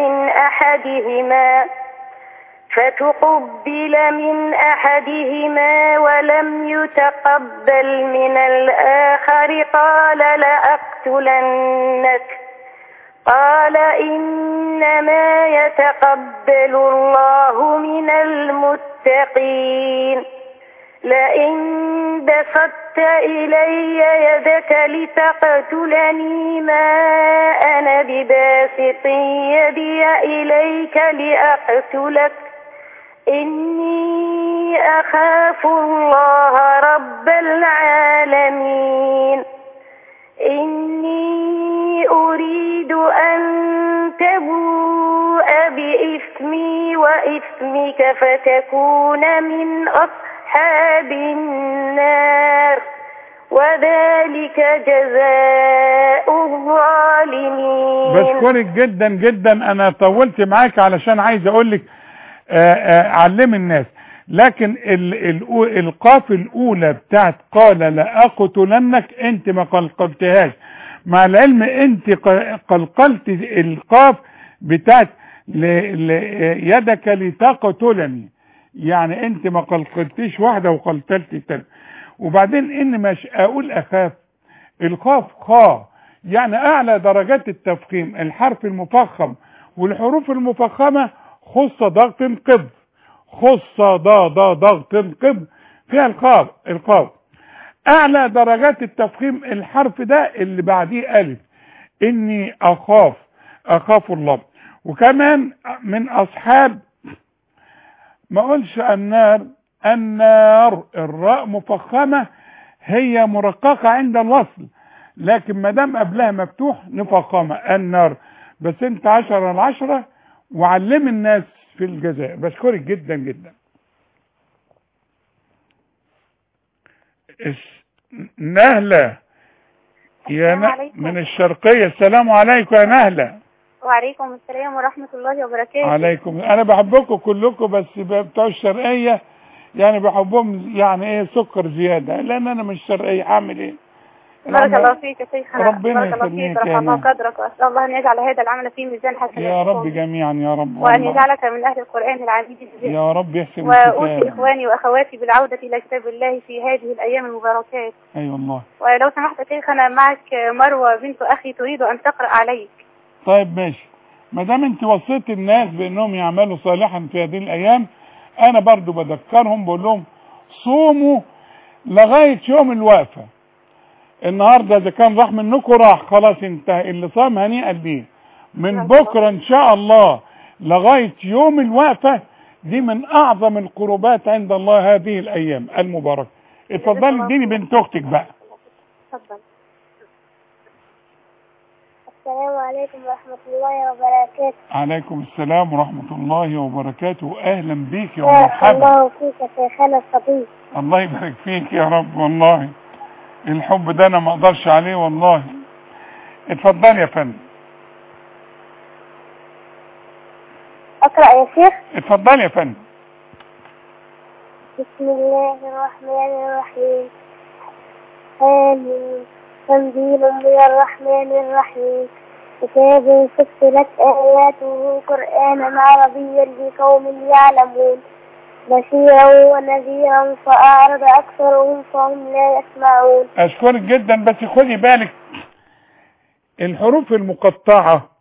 من أحدهما ولم يتقبل من الآخر قال لأقتلنك. قال إنما يتقبل الله من المتقين. لئن بسطت إلي يدك لتقتلني ما أنا بباسط يدي إليك لأقتلك إني أخاف الله رب العالمين. إني أريد أن تبوء بإثمي وإثمك فتكون من أصحاب النار وذلك جزاء الظالمين. بشكرك جدا جدا، أنا طولت معاك علشان عايز أقولك علم الناس، لكن القاف الأولى بتاعت قال لأقتلنك انت ما قلقلتهاش، مع العلم انت قلقلت القاف بتاعت يدك لتقتلني، يعني انت ما قلقلتيش واحدة وقلقلت التانية. وبعدين ان مش اقول اخاف، القاف خا، يعني اعلى درجات التفخيم، الحرف المفخم والحروف المفخمة خص ضغط قب، خص ضغط قب فيها القاف. اعلى درجات التفخيم الحرف ده اللي بعديه الف، اني اخاف الله. وكمان من اصحاب ما اقولش النار، الراء مفخمة هي مرققة عند الوصل، لكن ما دام قبلها مفتوح نفخمة النار. بس انت 10/10 وعلم الناس في الجزائر. بشكرك جدا جدا. نهلة من الشرقية. السلام عليكم يا نهلة. وعليكم السلام ورحمة الله وبركاته. عليكم. انا بحبكم كلكم، بس بتوع الشرقية يعني بحبهم يعني ايه سكر زيادة، لان انا مش شرقية، هعمل ايه؟ بارك الله فيك يا شيخنا، ربنا بارك الله فيك، رفع الله قدرك، واسال الله ان يجعل هذا العمل في ميزان حسناتكم يا رب جميعا يا رب، وان يجعلك من اهل القران العزيز يا رب. يحسن واوصي اخواني واخواتي بالعوده الى كتاب الله في هذه الايام المباركات. اي والله. ولو سمحت يا شيخنا، معك مروه بنت اخي تريد ان تقرا عليك. طيب ماشي، ما دام انت وصيت الناس بانهم يعملوا صالحا في هذه الايام، انا برضو بذكرهم بقول لهم صوموا لغايه يوم الوقفه. النهارده اذا كان راح منكم راح خلاص انتهى، اللي صام هنيئا بيه. من بكره ان شاء الله لغايه يوم الوقفه، دي من اعظم القربات عند الله هذه الايام المباركه. اتفضلي اديني بنت اختك بقى. اتفضل. السلام عليكم ورحمة الله وبركاته. عليكم السلام ورحمة الله وبركاته. اهلا بيك يا مرحبا. الله فيك يا شيخنا الفضيل. الله يبارك فيك يا رب. والله الحب ده انا ما اقدرش عليه والله. اتفضل يا فندم. اقرأ يا شيخ. اتفضل يا فندم. بسم الله الرحمن الرحيم. آمين. تنزيل من الرحمن الرحيم. كتاب فصلت آياته قرآنا عربيا لقوم يعلمون. بشيرا ونذيرا فأعرض أكثرهم فهم لا يسمعون. أشكرك جدا، بس خدي بالك الحروف المقطعة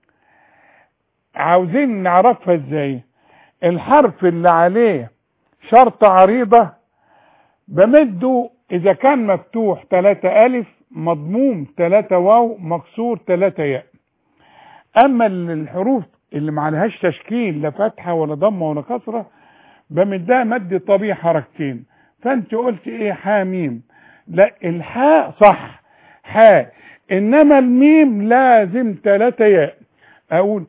عاوزين نعرفها ازاي. الحرف اللي عليه شرط عريضة بمده إذا كان مفتوح 3 ألف، مضموم 3 واو، مكسور 3 ياء. أما الحروف اللي معلهاش تشكيل لا فتحة ولا ضمة ولا كسرة بمدها مد طبيعي حركتين. فأنت قلت إيه؟ حاميم. لا، الحاء صح حاء، إنما الميم لازم 3 ياء. أقول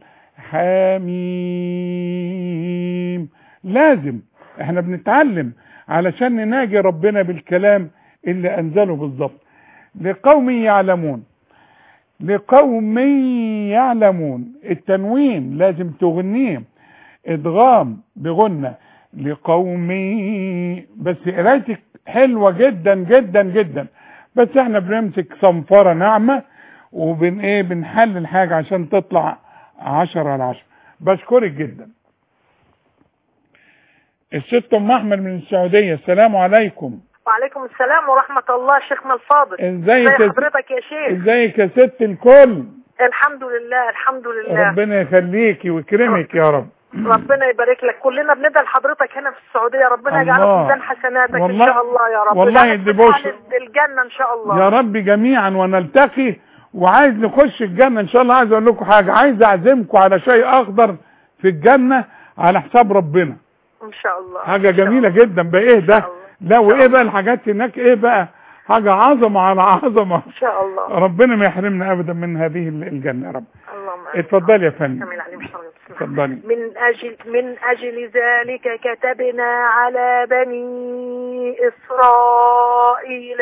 حاميم، لازم. احنا بنتعلم علشان نناجي ربنا بالكلام اللي أنزله بالظبط. لقوم يعلمون، لقوم يعلمون. التنوين لازم تغنيه ادغام بغنة لقوم. بس قرايتك حلوة جدا جدا جدا، بس احنا بنمسك صنفرة ناعمة بنحلل حاجة عشان تطلع 10/10. بشكرك جدا. الست ام احمد من السعودية. السلام عليكم. وعليكم السلام ورحمة الله. شيخنا الفاضل، ازي حضرتك يا شيخ؟ ازيك يا ست الكل؟ الحمد لله الحمد لله. ربنا يخليكي ويكرمك يا رب. ربنا يبارك لك. كلنا بندعي لحضرتك هنا في السعودية، ربنا يجعله في ميزان حسناتك ان شاء الله يا رب. والله دي الجنة ان شاء الله يا رب جميعا ونلتقي. وعايز نخش الجنة ان شاء الله. عايز اقول لكم حاجة، عايز اعزمكم على شاي اخضر في الجنة على حساب ربنا ان شاء الله. حاجة جميلة جدا. بقى ايه ده؟ لا، وايه بقى الحاجات هناك؟ ايه بقى؟ حاجة عظمة على عظمة ان شاء الله. ربنا ما يحرمنا ابدا من هذه الجنة يا رب. اللهم اتفضلي يا فندم. اتفضلي. من اجل ذلك كتبنا على بني اسرائيل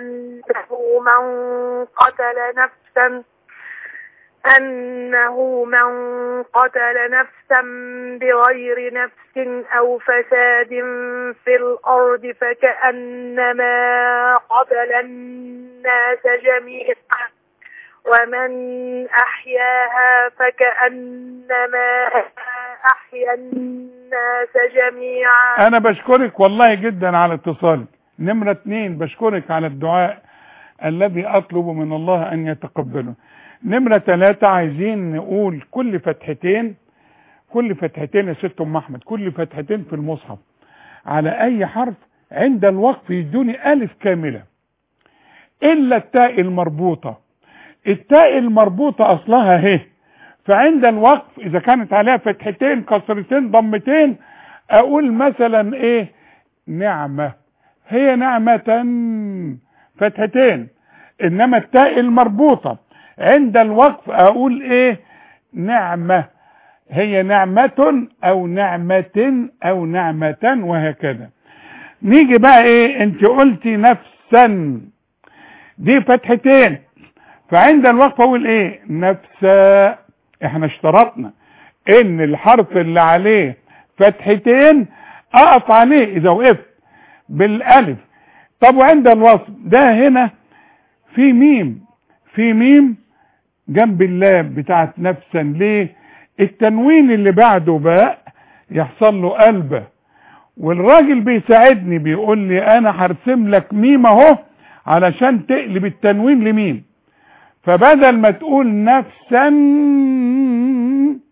أنه من قتل نفسا بغير نفس أو فساد في الأرض فكأنما قتل الناس جميعا، ومن أحياها فكأنما أحيا الناس جميعا. أنا بشكرك والله جدا على اتصالك. نمرة 2 بشكرك على الدعاء الذي أطلب من الله أن يتقبله. نمرة 3 عايزين نقول كل فتحتين يا ست ام احمد، كل فتحتين في المصحف على اي حرف عند الوقف يدوني الف كاملة الا التاء المربوطة. التاء المربوطة اصلها ه، فعند الوقف اذا كانت عليها فتحتين كسرتين ضمتين اقول مثلا ايه؟ نعمة. هي نعمة فتحتين. انما التاء المربوطة عند الوقف اقول ايه؟ نعمة. هي نعمة او نعمة او نعمة وهكذا. نيجي بقى ايه؟ انت قلتي نفسا، دي فتحتين، فعند الوقف اقول ايه؟ نفسا. احنا اشترطنا ان الحرف اللي عليه فتحتين اقف عليه اذا وقفت بالالف. طب وعند الوصف ده هنا في ميم جنب اللام بتاعت نفسا. ليه؟ التنوين اللي بعده باء يحصل له قلبه، والراجل بيساعدني بيقول لي انا هرسم لك ميم اهو علشان تقلب التنوين لميم. فبدل ما تقول نفسا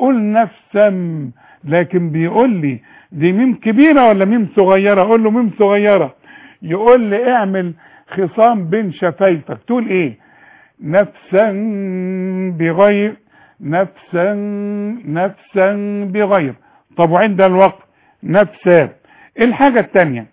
قول نفسا، لكن بيقول لي دي ميم كبيرة ولا ميم صغيرة؟ اقول له ميم صغيرة. يقول لي اعمل خصام بين شفايفك، تقول ايه؟ نفسا بغير، نفسا بغير. طب وعند الوقف نفسا. الحاجة التانية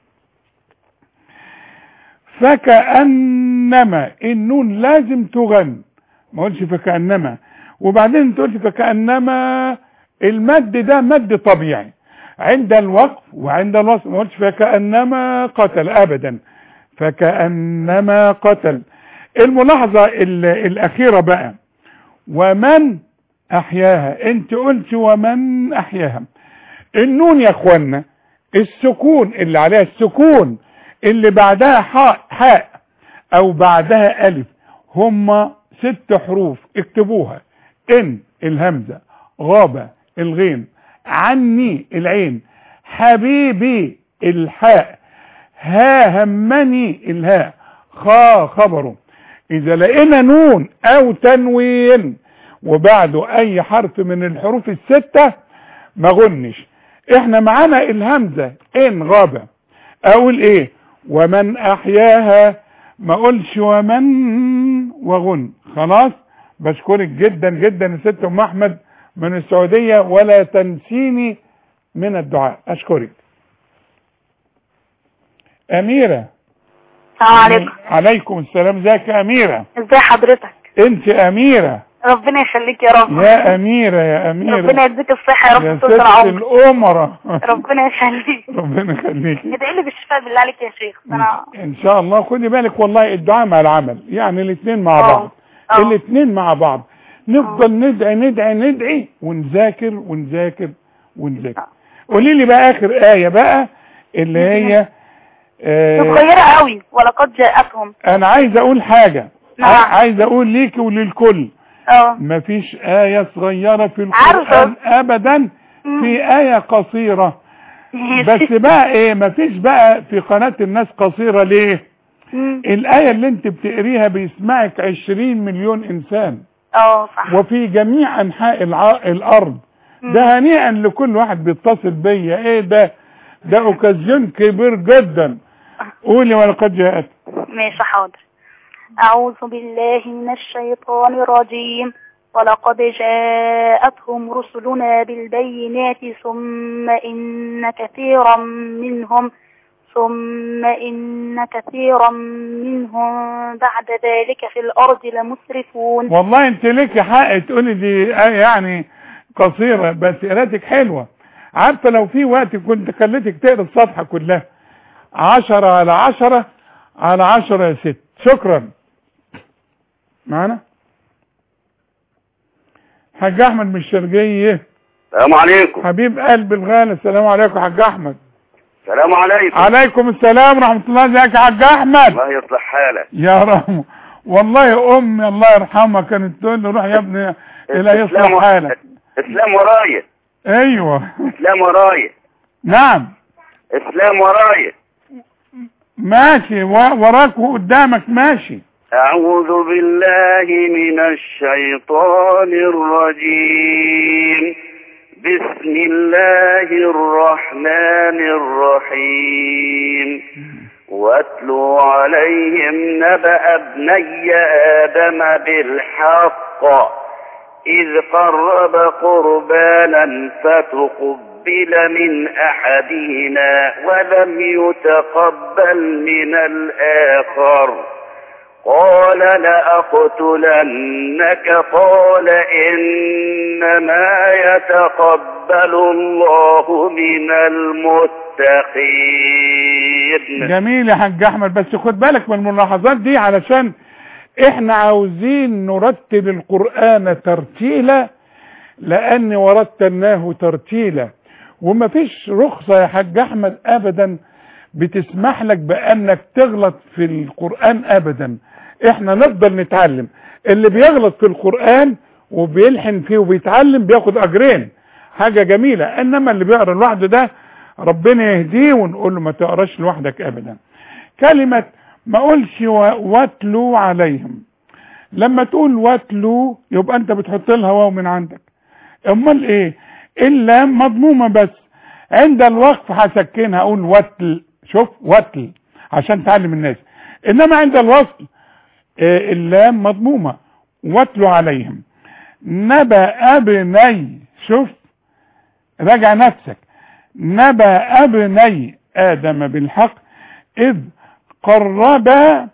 فكأنما، النون لازم تغن، ما قلتش فكأنما. وبعدين تقولش فكأنما، المد ده مد طبيعي عند الوقف وعند الوصل، ما قلتش فكأنما قتل ابدا، فكأنما قتل. الملاحظة الاخيرة بقى ومن احياها، انت قلت ومن احياها. النون يا اخوانا السكون اللي عليها، السكون اللي بعدها حاء او بعدها الف، هم 6 حروف اكتبوها. ان الهمزة، غابة الغين، عني العين، حبيبي الحاء، ها همني الهاء، خا خبره. اذا لقينا نون او تنوين وبعده اي حرف من الحروف ال6 ما غنش. احنا معانا الهمزة ان غابة، اقول ايه؟ ومن احياها، ما اقولش ومن وغن. خلاص. بشكرك جدا جدا يا ست ام احمد من السعودية، ولا تنسيني من الدعاء. اشكرك. اميرة. السلام عليكم. عليكم السلام. ازيك يا اميرة؟ ازي حضرتك؟ انت اميرة؟ ربنا يخليك يا رب. يا اميرة يا اميرة، ربنا يديك الصحة يا رب. يا ست الامرة. ربنا يخليك. ربنا يخليك. ادعي لي بالشفاء بالله عليك يا شيخ. ان شاء الله. خدي بالك والله الدعاء مع العمل، يعني الاثنين مع بعض. الاثنين مع بعض. نفضل ندعي ندعي ندعي ونذاكر ونذاكر ونذاكر. قولي لي بقى اخر آية بقى اللي هي صغيرة قوي، ولقد جاءتهم. انا عايز اقول حاجة. عايز اقول ليكي وللكل. مفيش آية صغيرة في القرآن ابدا، في آية قصيرة بس. بقى ايه؟ مفيش بقى في قناة الناس قصيرة. ليه؟ الآية اللي انت بتقريها بيسمعك 20 مليون انسان صح، وفي جميع انحاء الارض. ده هنيئا لكل واحد بيتصل بيا. ايه ده اوكازيون كبير جدا. قولي ولقد جاءت. ماشي حاضر. اعوذ بالله من الشيطان الرجيم. ولقد جاءتهم رسلنا بالبينات ثم إن كثيرا منهم بعد ذلك في الأرض لمسرفون. والله انت لك حق تقولي دي يعني قصيرة، بس قراءتك حلوة. عارفة لو في وقت كنت خليتك تقرا الصفحة كلها 10/10/10 يا ست. شكرا. معنا حاج احمد من الشرقية. السلام عليكم. حبيب قلب الغالي. السلام عليكم حاج احمد. السلام عليكم. عليكم السلام ورحمة الله. ازيك يا حاج احمد؟ الله يصلح حالك يا رب. والله امي الله يرحمها كانت تقول لي روح يا ابني الى يصلح حالك. اسلام ورايا. ايوه اسلام ورايا. نعم اسلام ورايا. ماشي وراك وقدامك. ماشي. اعوذ بالله من الشيطان الرجيم. بسم الله الرحمن الرحيم. واتلو عليهم نبأ ابني آدم بالحق إذ قرب قربانا فتقبل من أحدهما ولم يتقبل من الآخر قال لأقتلنك قال إنما يتقبل الله من المتقين. جميل يا حاج احمد، بس خد بالك من الملاحظات دي علشان احنا عاوزين نرتب القرآن ترتيلا، لان ورتلناه ترتيلا. ومفيش رخصة يا حاج احمد ابدا بتسمح لك بانك تغلط في القرآن ابدا. احنا نفضل نتعلم. اللي بيغلط في القرآن وبيلحن فيه وبيتعلم بياخد اجرين، حاجة جميلة. انما اللي بيقرأ لوحده ده ربنا يهديه ونقول له ما تقراش لوحدك ابدا. كلمة ما قولش واتلو عليهم. لما تقول واتلو يبقى انت بتحط لها واو من عندك، امال ايه؟ اللام مضمومه بس عند الوقف هسكنها اقول وتل. شوف وتل عشان تعلم الناس. انما عند الوصل اللام مضمومه. واتلوا عليهم نبأ بني. شوف راجع نفسك. نبأ بني آدم بالحق إذ قربا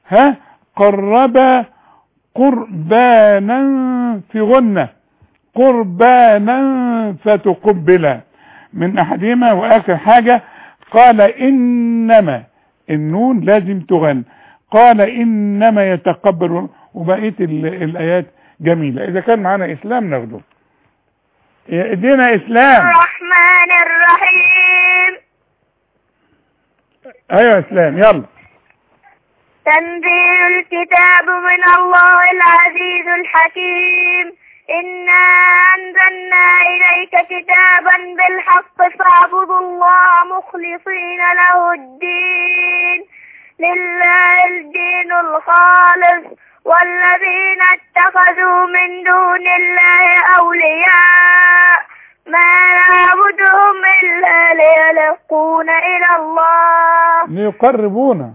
قربانا في غنة قربانا فتقبلا من أحدهما. وآخر حاجة قال إنما النون لازم تغن. قال إنما يتقبل. وبقية الآيات جميلة. إذا كان معنا إسلام ناخده. ادينا إسلام. الرحمن الرحيم. أيوة إسلام يلا. تنزيل الكتاب من الله العزيز الحكيم. إنا أنزلنا إليك كتابا بالحق فاعبدوا الله مخلصين له الدين لله الدين الخالص والذين اتخذوا من دون الله أولياء ما نعبدهم إلا ليقربونا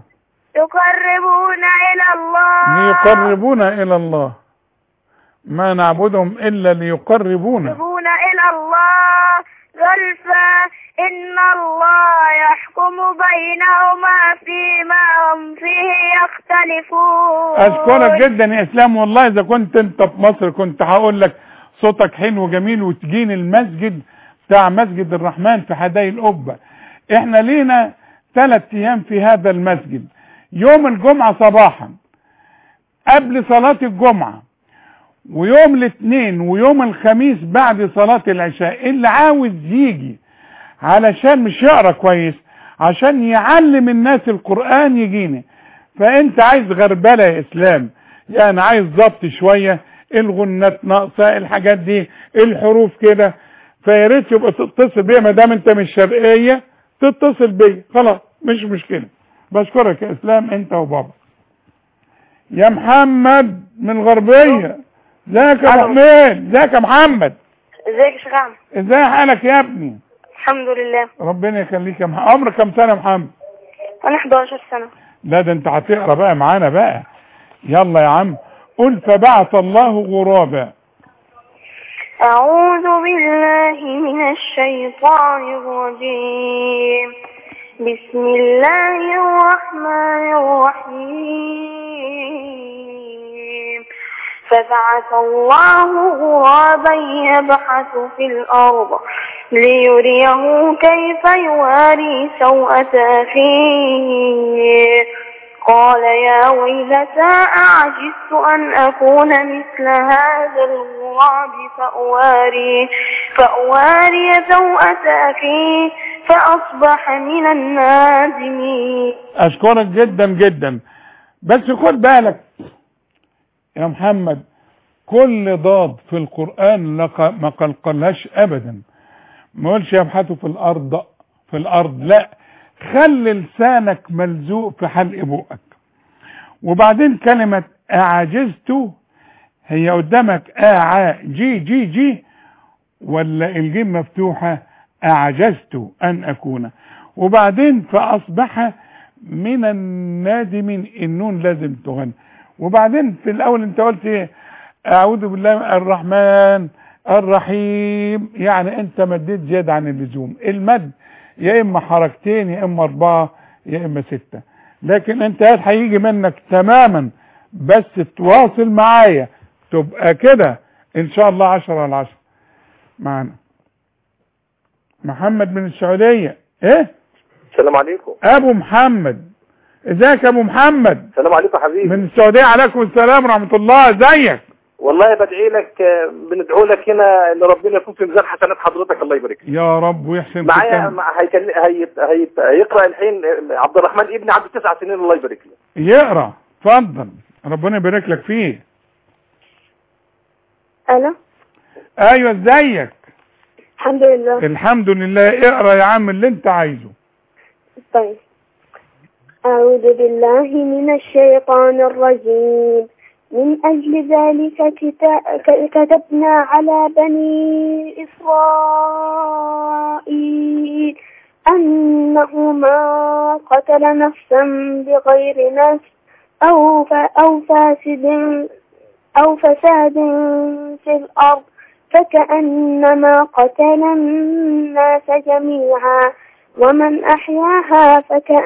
إلى الله ما نعبدهم إلا ليقربونا إلى الله زلفى إن الله يحكم بينهما فيما هم فيه يختلفون. أشكرك جدا يا إسلام. والله إذا كنت أنت في مصر كنت هقول لك صوتك حلو وجميل وتجيني المسجد بتاع مسجد الرحمن في حدائق القبة. إحنا لينا 3 أيام في هذا المسجد. يوم الجمعة صباحا قبل صلاة الجمعة ويوم الاثنين ويوم الخميس بعد صلاة العشاء. اللي عاوز يجي علشان مش يقرأ كويس عشان يعلم الناس القرآن يجيني. فانت عايز غربلة يا اسلام يعني عايز ضبط شوية الغنات ناقصة الحاجات دي الحروف كده. فياريت يبقى تتصل بيا ما دام انت مش شرقية تتصل بيا خلاص مش مشكلة. بشكرك يا اسلام انت وبابا. يا محمد من الغربية. ازيك يا ابو حميد؟ ازيك يا محمد؟ ازيك يا شيخ احمد؟ ازاي حالك يا ابني؟ الحمد لله. ربنا يخليك يا محمد. عمرك كم سنة يا محمد؟ انا 11 سنة. لا ده انت هتقرا بقى معانا بقى. يلا يا عم قل فبعث الله غرابا. أعوذ بالله من الشيطان الرجيم. بسم الله الرحمن الرحيم. فبعث الله غرابا يبحث في الأرض ليريه كيف يواري سوءة أخيه قال يا ويلتى أعجزت أن أكون مثل هذا الغراب فأواري سوءة أخيه فأصبح من النادمين. أشكرك جدا جدا. بس خد بالك يا محمد كل ضاد في القرآن ما قلقلهاش أبدا. ما قولش يبحثوا في الأرض لا خلي لسانك ملزوق في حلق بقك. وبعدين كلمة أعجزت هي قدامك جي ولا الجيم مفتوحة أعجزت أن أكون. وبعدين فأصبح من النادمين النون لازم تغني. وبعدين في الأول انت قلت ايه؟ أعوذ بالله الرحمن الرحيم يعني انت مديت زيادة عن اللزوم. المد يا اما حركتين يا اما 4 يا اما 6 لكن انت هيجي منك تماما بس تواصل معايا تبقى كده ان شاء الله 10 على 10. معنا محمد من السعودية. ايه السلام عليكم ابو محمد. ازيك يا ابو محمد؟ السلام عليكم حبيبي. من السعودية. عليكم السلام ورحمة الله. ازيك؟ والله بدعي لك بندعو لك هنا ان ربنا يكون في ميزان حسنات حضرتك الله يبارك فيك يا رب ويحسن معايا. هيقرا الحين عبد الرحمن ابني عنده 9 سنين الله يبارك له. يقرا اتفضل ربنا يبارك لك فيه. الو ايوه ازيك؟ الحمد لله. الحمد لله. اقرا يا عم اللي انت عايزه. طيب أعوذ بالله من الشيطان الرجيم. من أجل ذلك كتبنا على بني إسرائيل أنه من قتل نفسا بغير نفس أو فساد في الأرض فكأنما قتل الناس جميعا ومن أحياها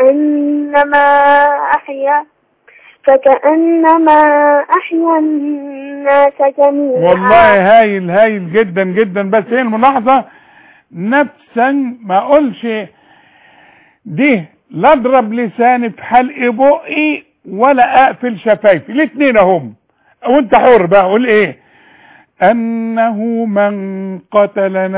فكأنما أحيا الناس جميعا. والله هايل جدا جدا. بس هي الملاحظة نفسا ما اقولش دي لا اضرب لساني في حلق بقي ولا اقفل شفايفي، الاثنين اهم وانت حر بقى. اقول ايه؟ انه من قتل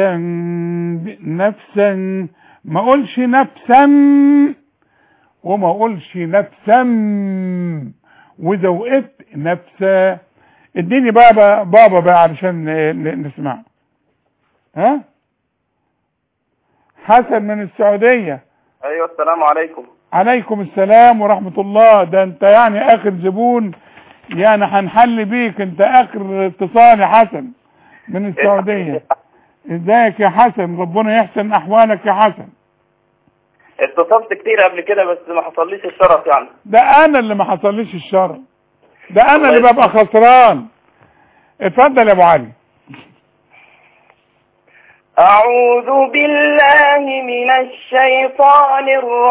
نفسا ما اقولش نفسا وما اقولش نفسا، واذا وقفت نفسا اديني بابا بقى علشان نسمع. ها حسن من السعودية. ايوه السلام عليكم. عليكم السلام ورحمة الله. ده انت يعني اخر زبون، يعني هنحل بيك، انت اخر اتصال يا حسن من السعودية. ازيك يا حسن؟ ربنا يحسن احوالك يا حسن. اتصلت كتير قبل كده بس ما حصليش الشرف يعني. ده انا اللي ما حصليش الشرف، ده انا اللي ببقى خسران. اتفضل يا ابو علي. أعوذ بالله من الشيطان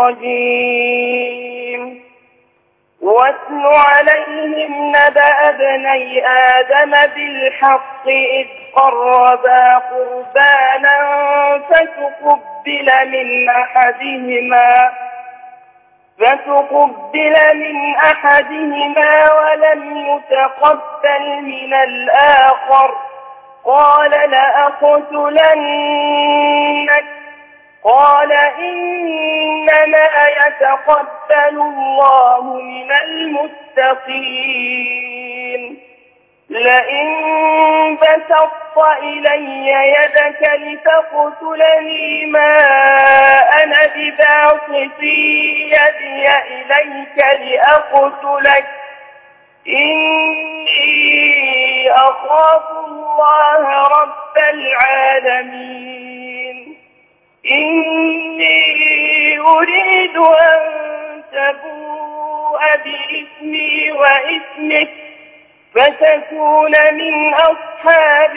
الرجيم. واتل عليهم نبأ ابني آدم بالحق إذ قربا قربانا فتقبل من أحدهما ولم يتقبل من الآخر قال لأقتلنك قال إنما يتقبل الله من المتقين لئن بسطت إلي يدك لتقتلني ما أنا بباسط يدي إليك لأقتلك إني أخاف الله رب العالمين إني أريد أن تبوء بإثمي وإثمك فتكون من أصحاب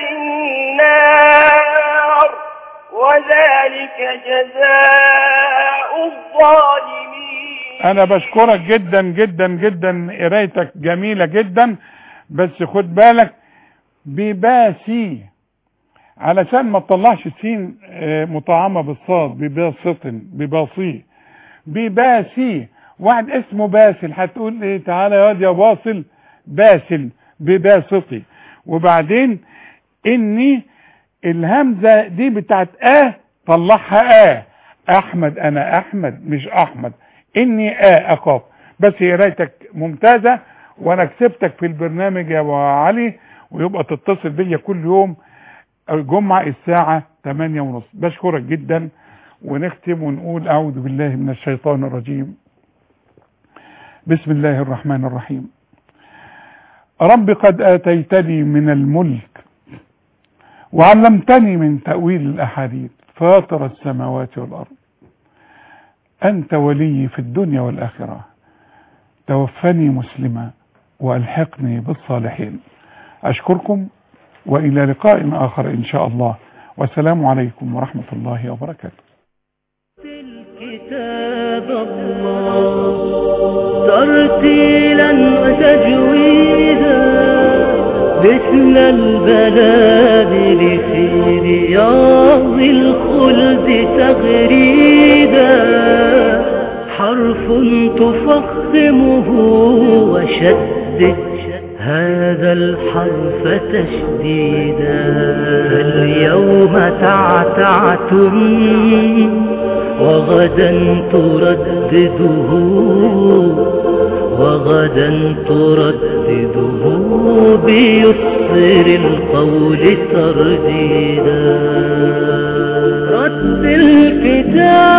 النار وذلك جزاء الظالمين. أنا بشكرك جدا جدا جدا، قرايتك جميلة جدا، بس خد بالك بباسي علشان ما تطلعش السين مطعمة بالصاد. بباسي بباسي. واحد اسمه باسل هتقول ايه؟ تعالى يا واد يا باصل باسل بباسطي. وبعدين اني الهمزة دي بتاعت طلعها احمد، انا احمد مش احمد، اني اخاف. بس قرايتك ممتازة وانا كسبتك في البرنامج يا ابو علي، ويبقى تتصل بيا كل يوم الجمعة الساعة 8:30. بشكرك جدا، ونختم ونقول أعوذ بالله من الشيطان الرجيم. بسم الله الرحمن الرحيم. رب قد آتيتني من الملك وعلمتني من تأويل الأحاديث فاطر السماوات والأرض أنت ولي في الدنيا والآخرة توفني مسلما وألحقني بالصالحين. أشكركم وإلى لقاء آخر إن شاء الله، والسلام عليكم ورحمة الله وبركاته. كتاب الله ترتيلا وتجويدا مثل البلادل في رياض الخلد تغريدا حرف تفخمه وشدد هذا الحرف تشديدا فاليوم تعتعتم وغدا تردده بيسر القول ترديدا رتل الكتاب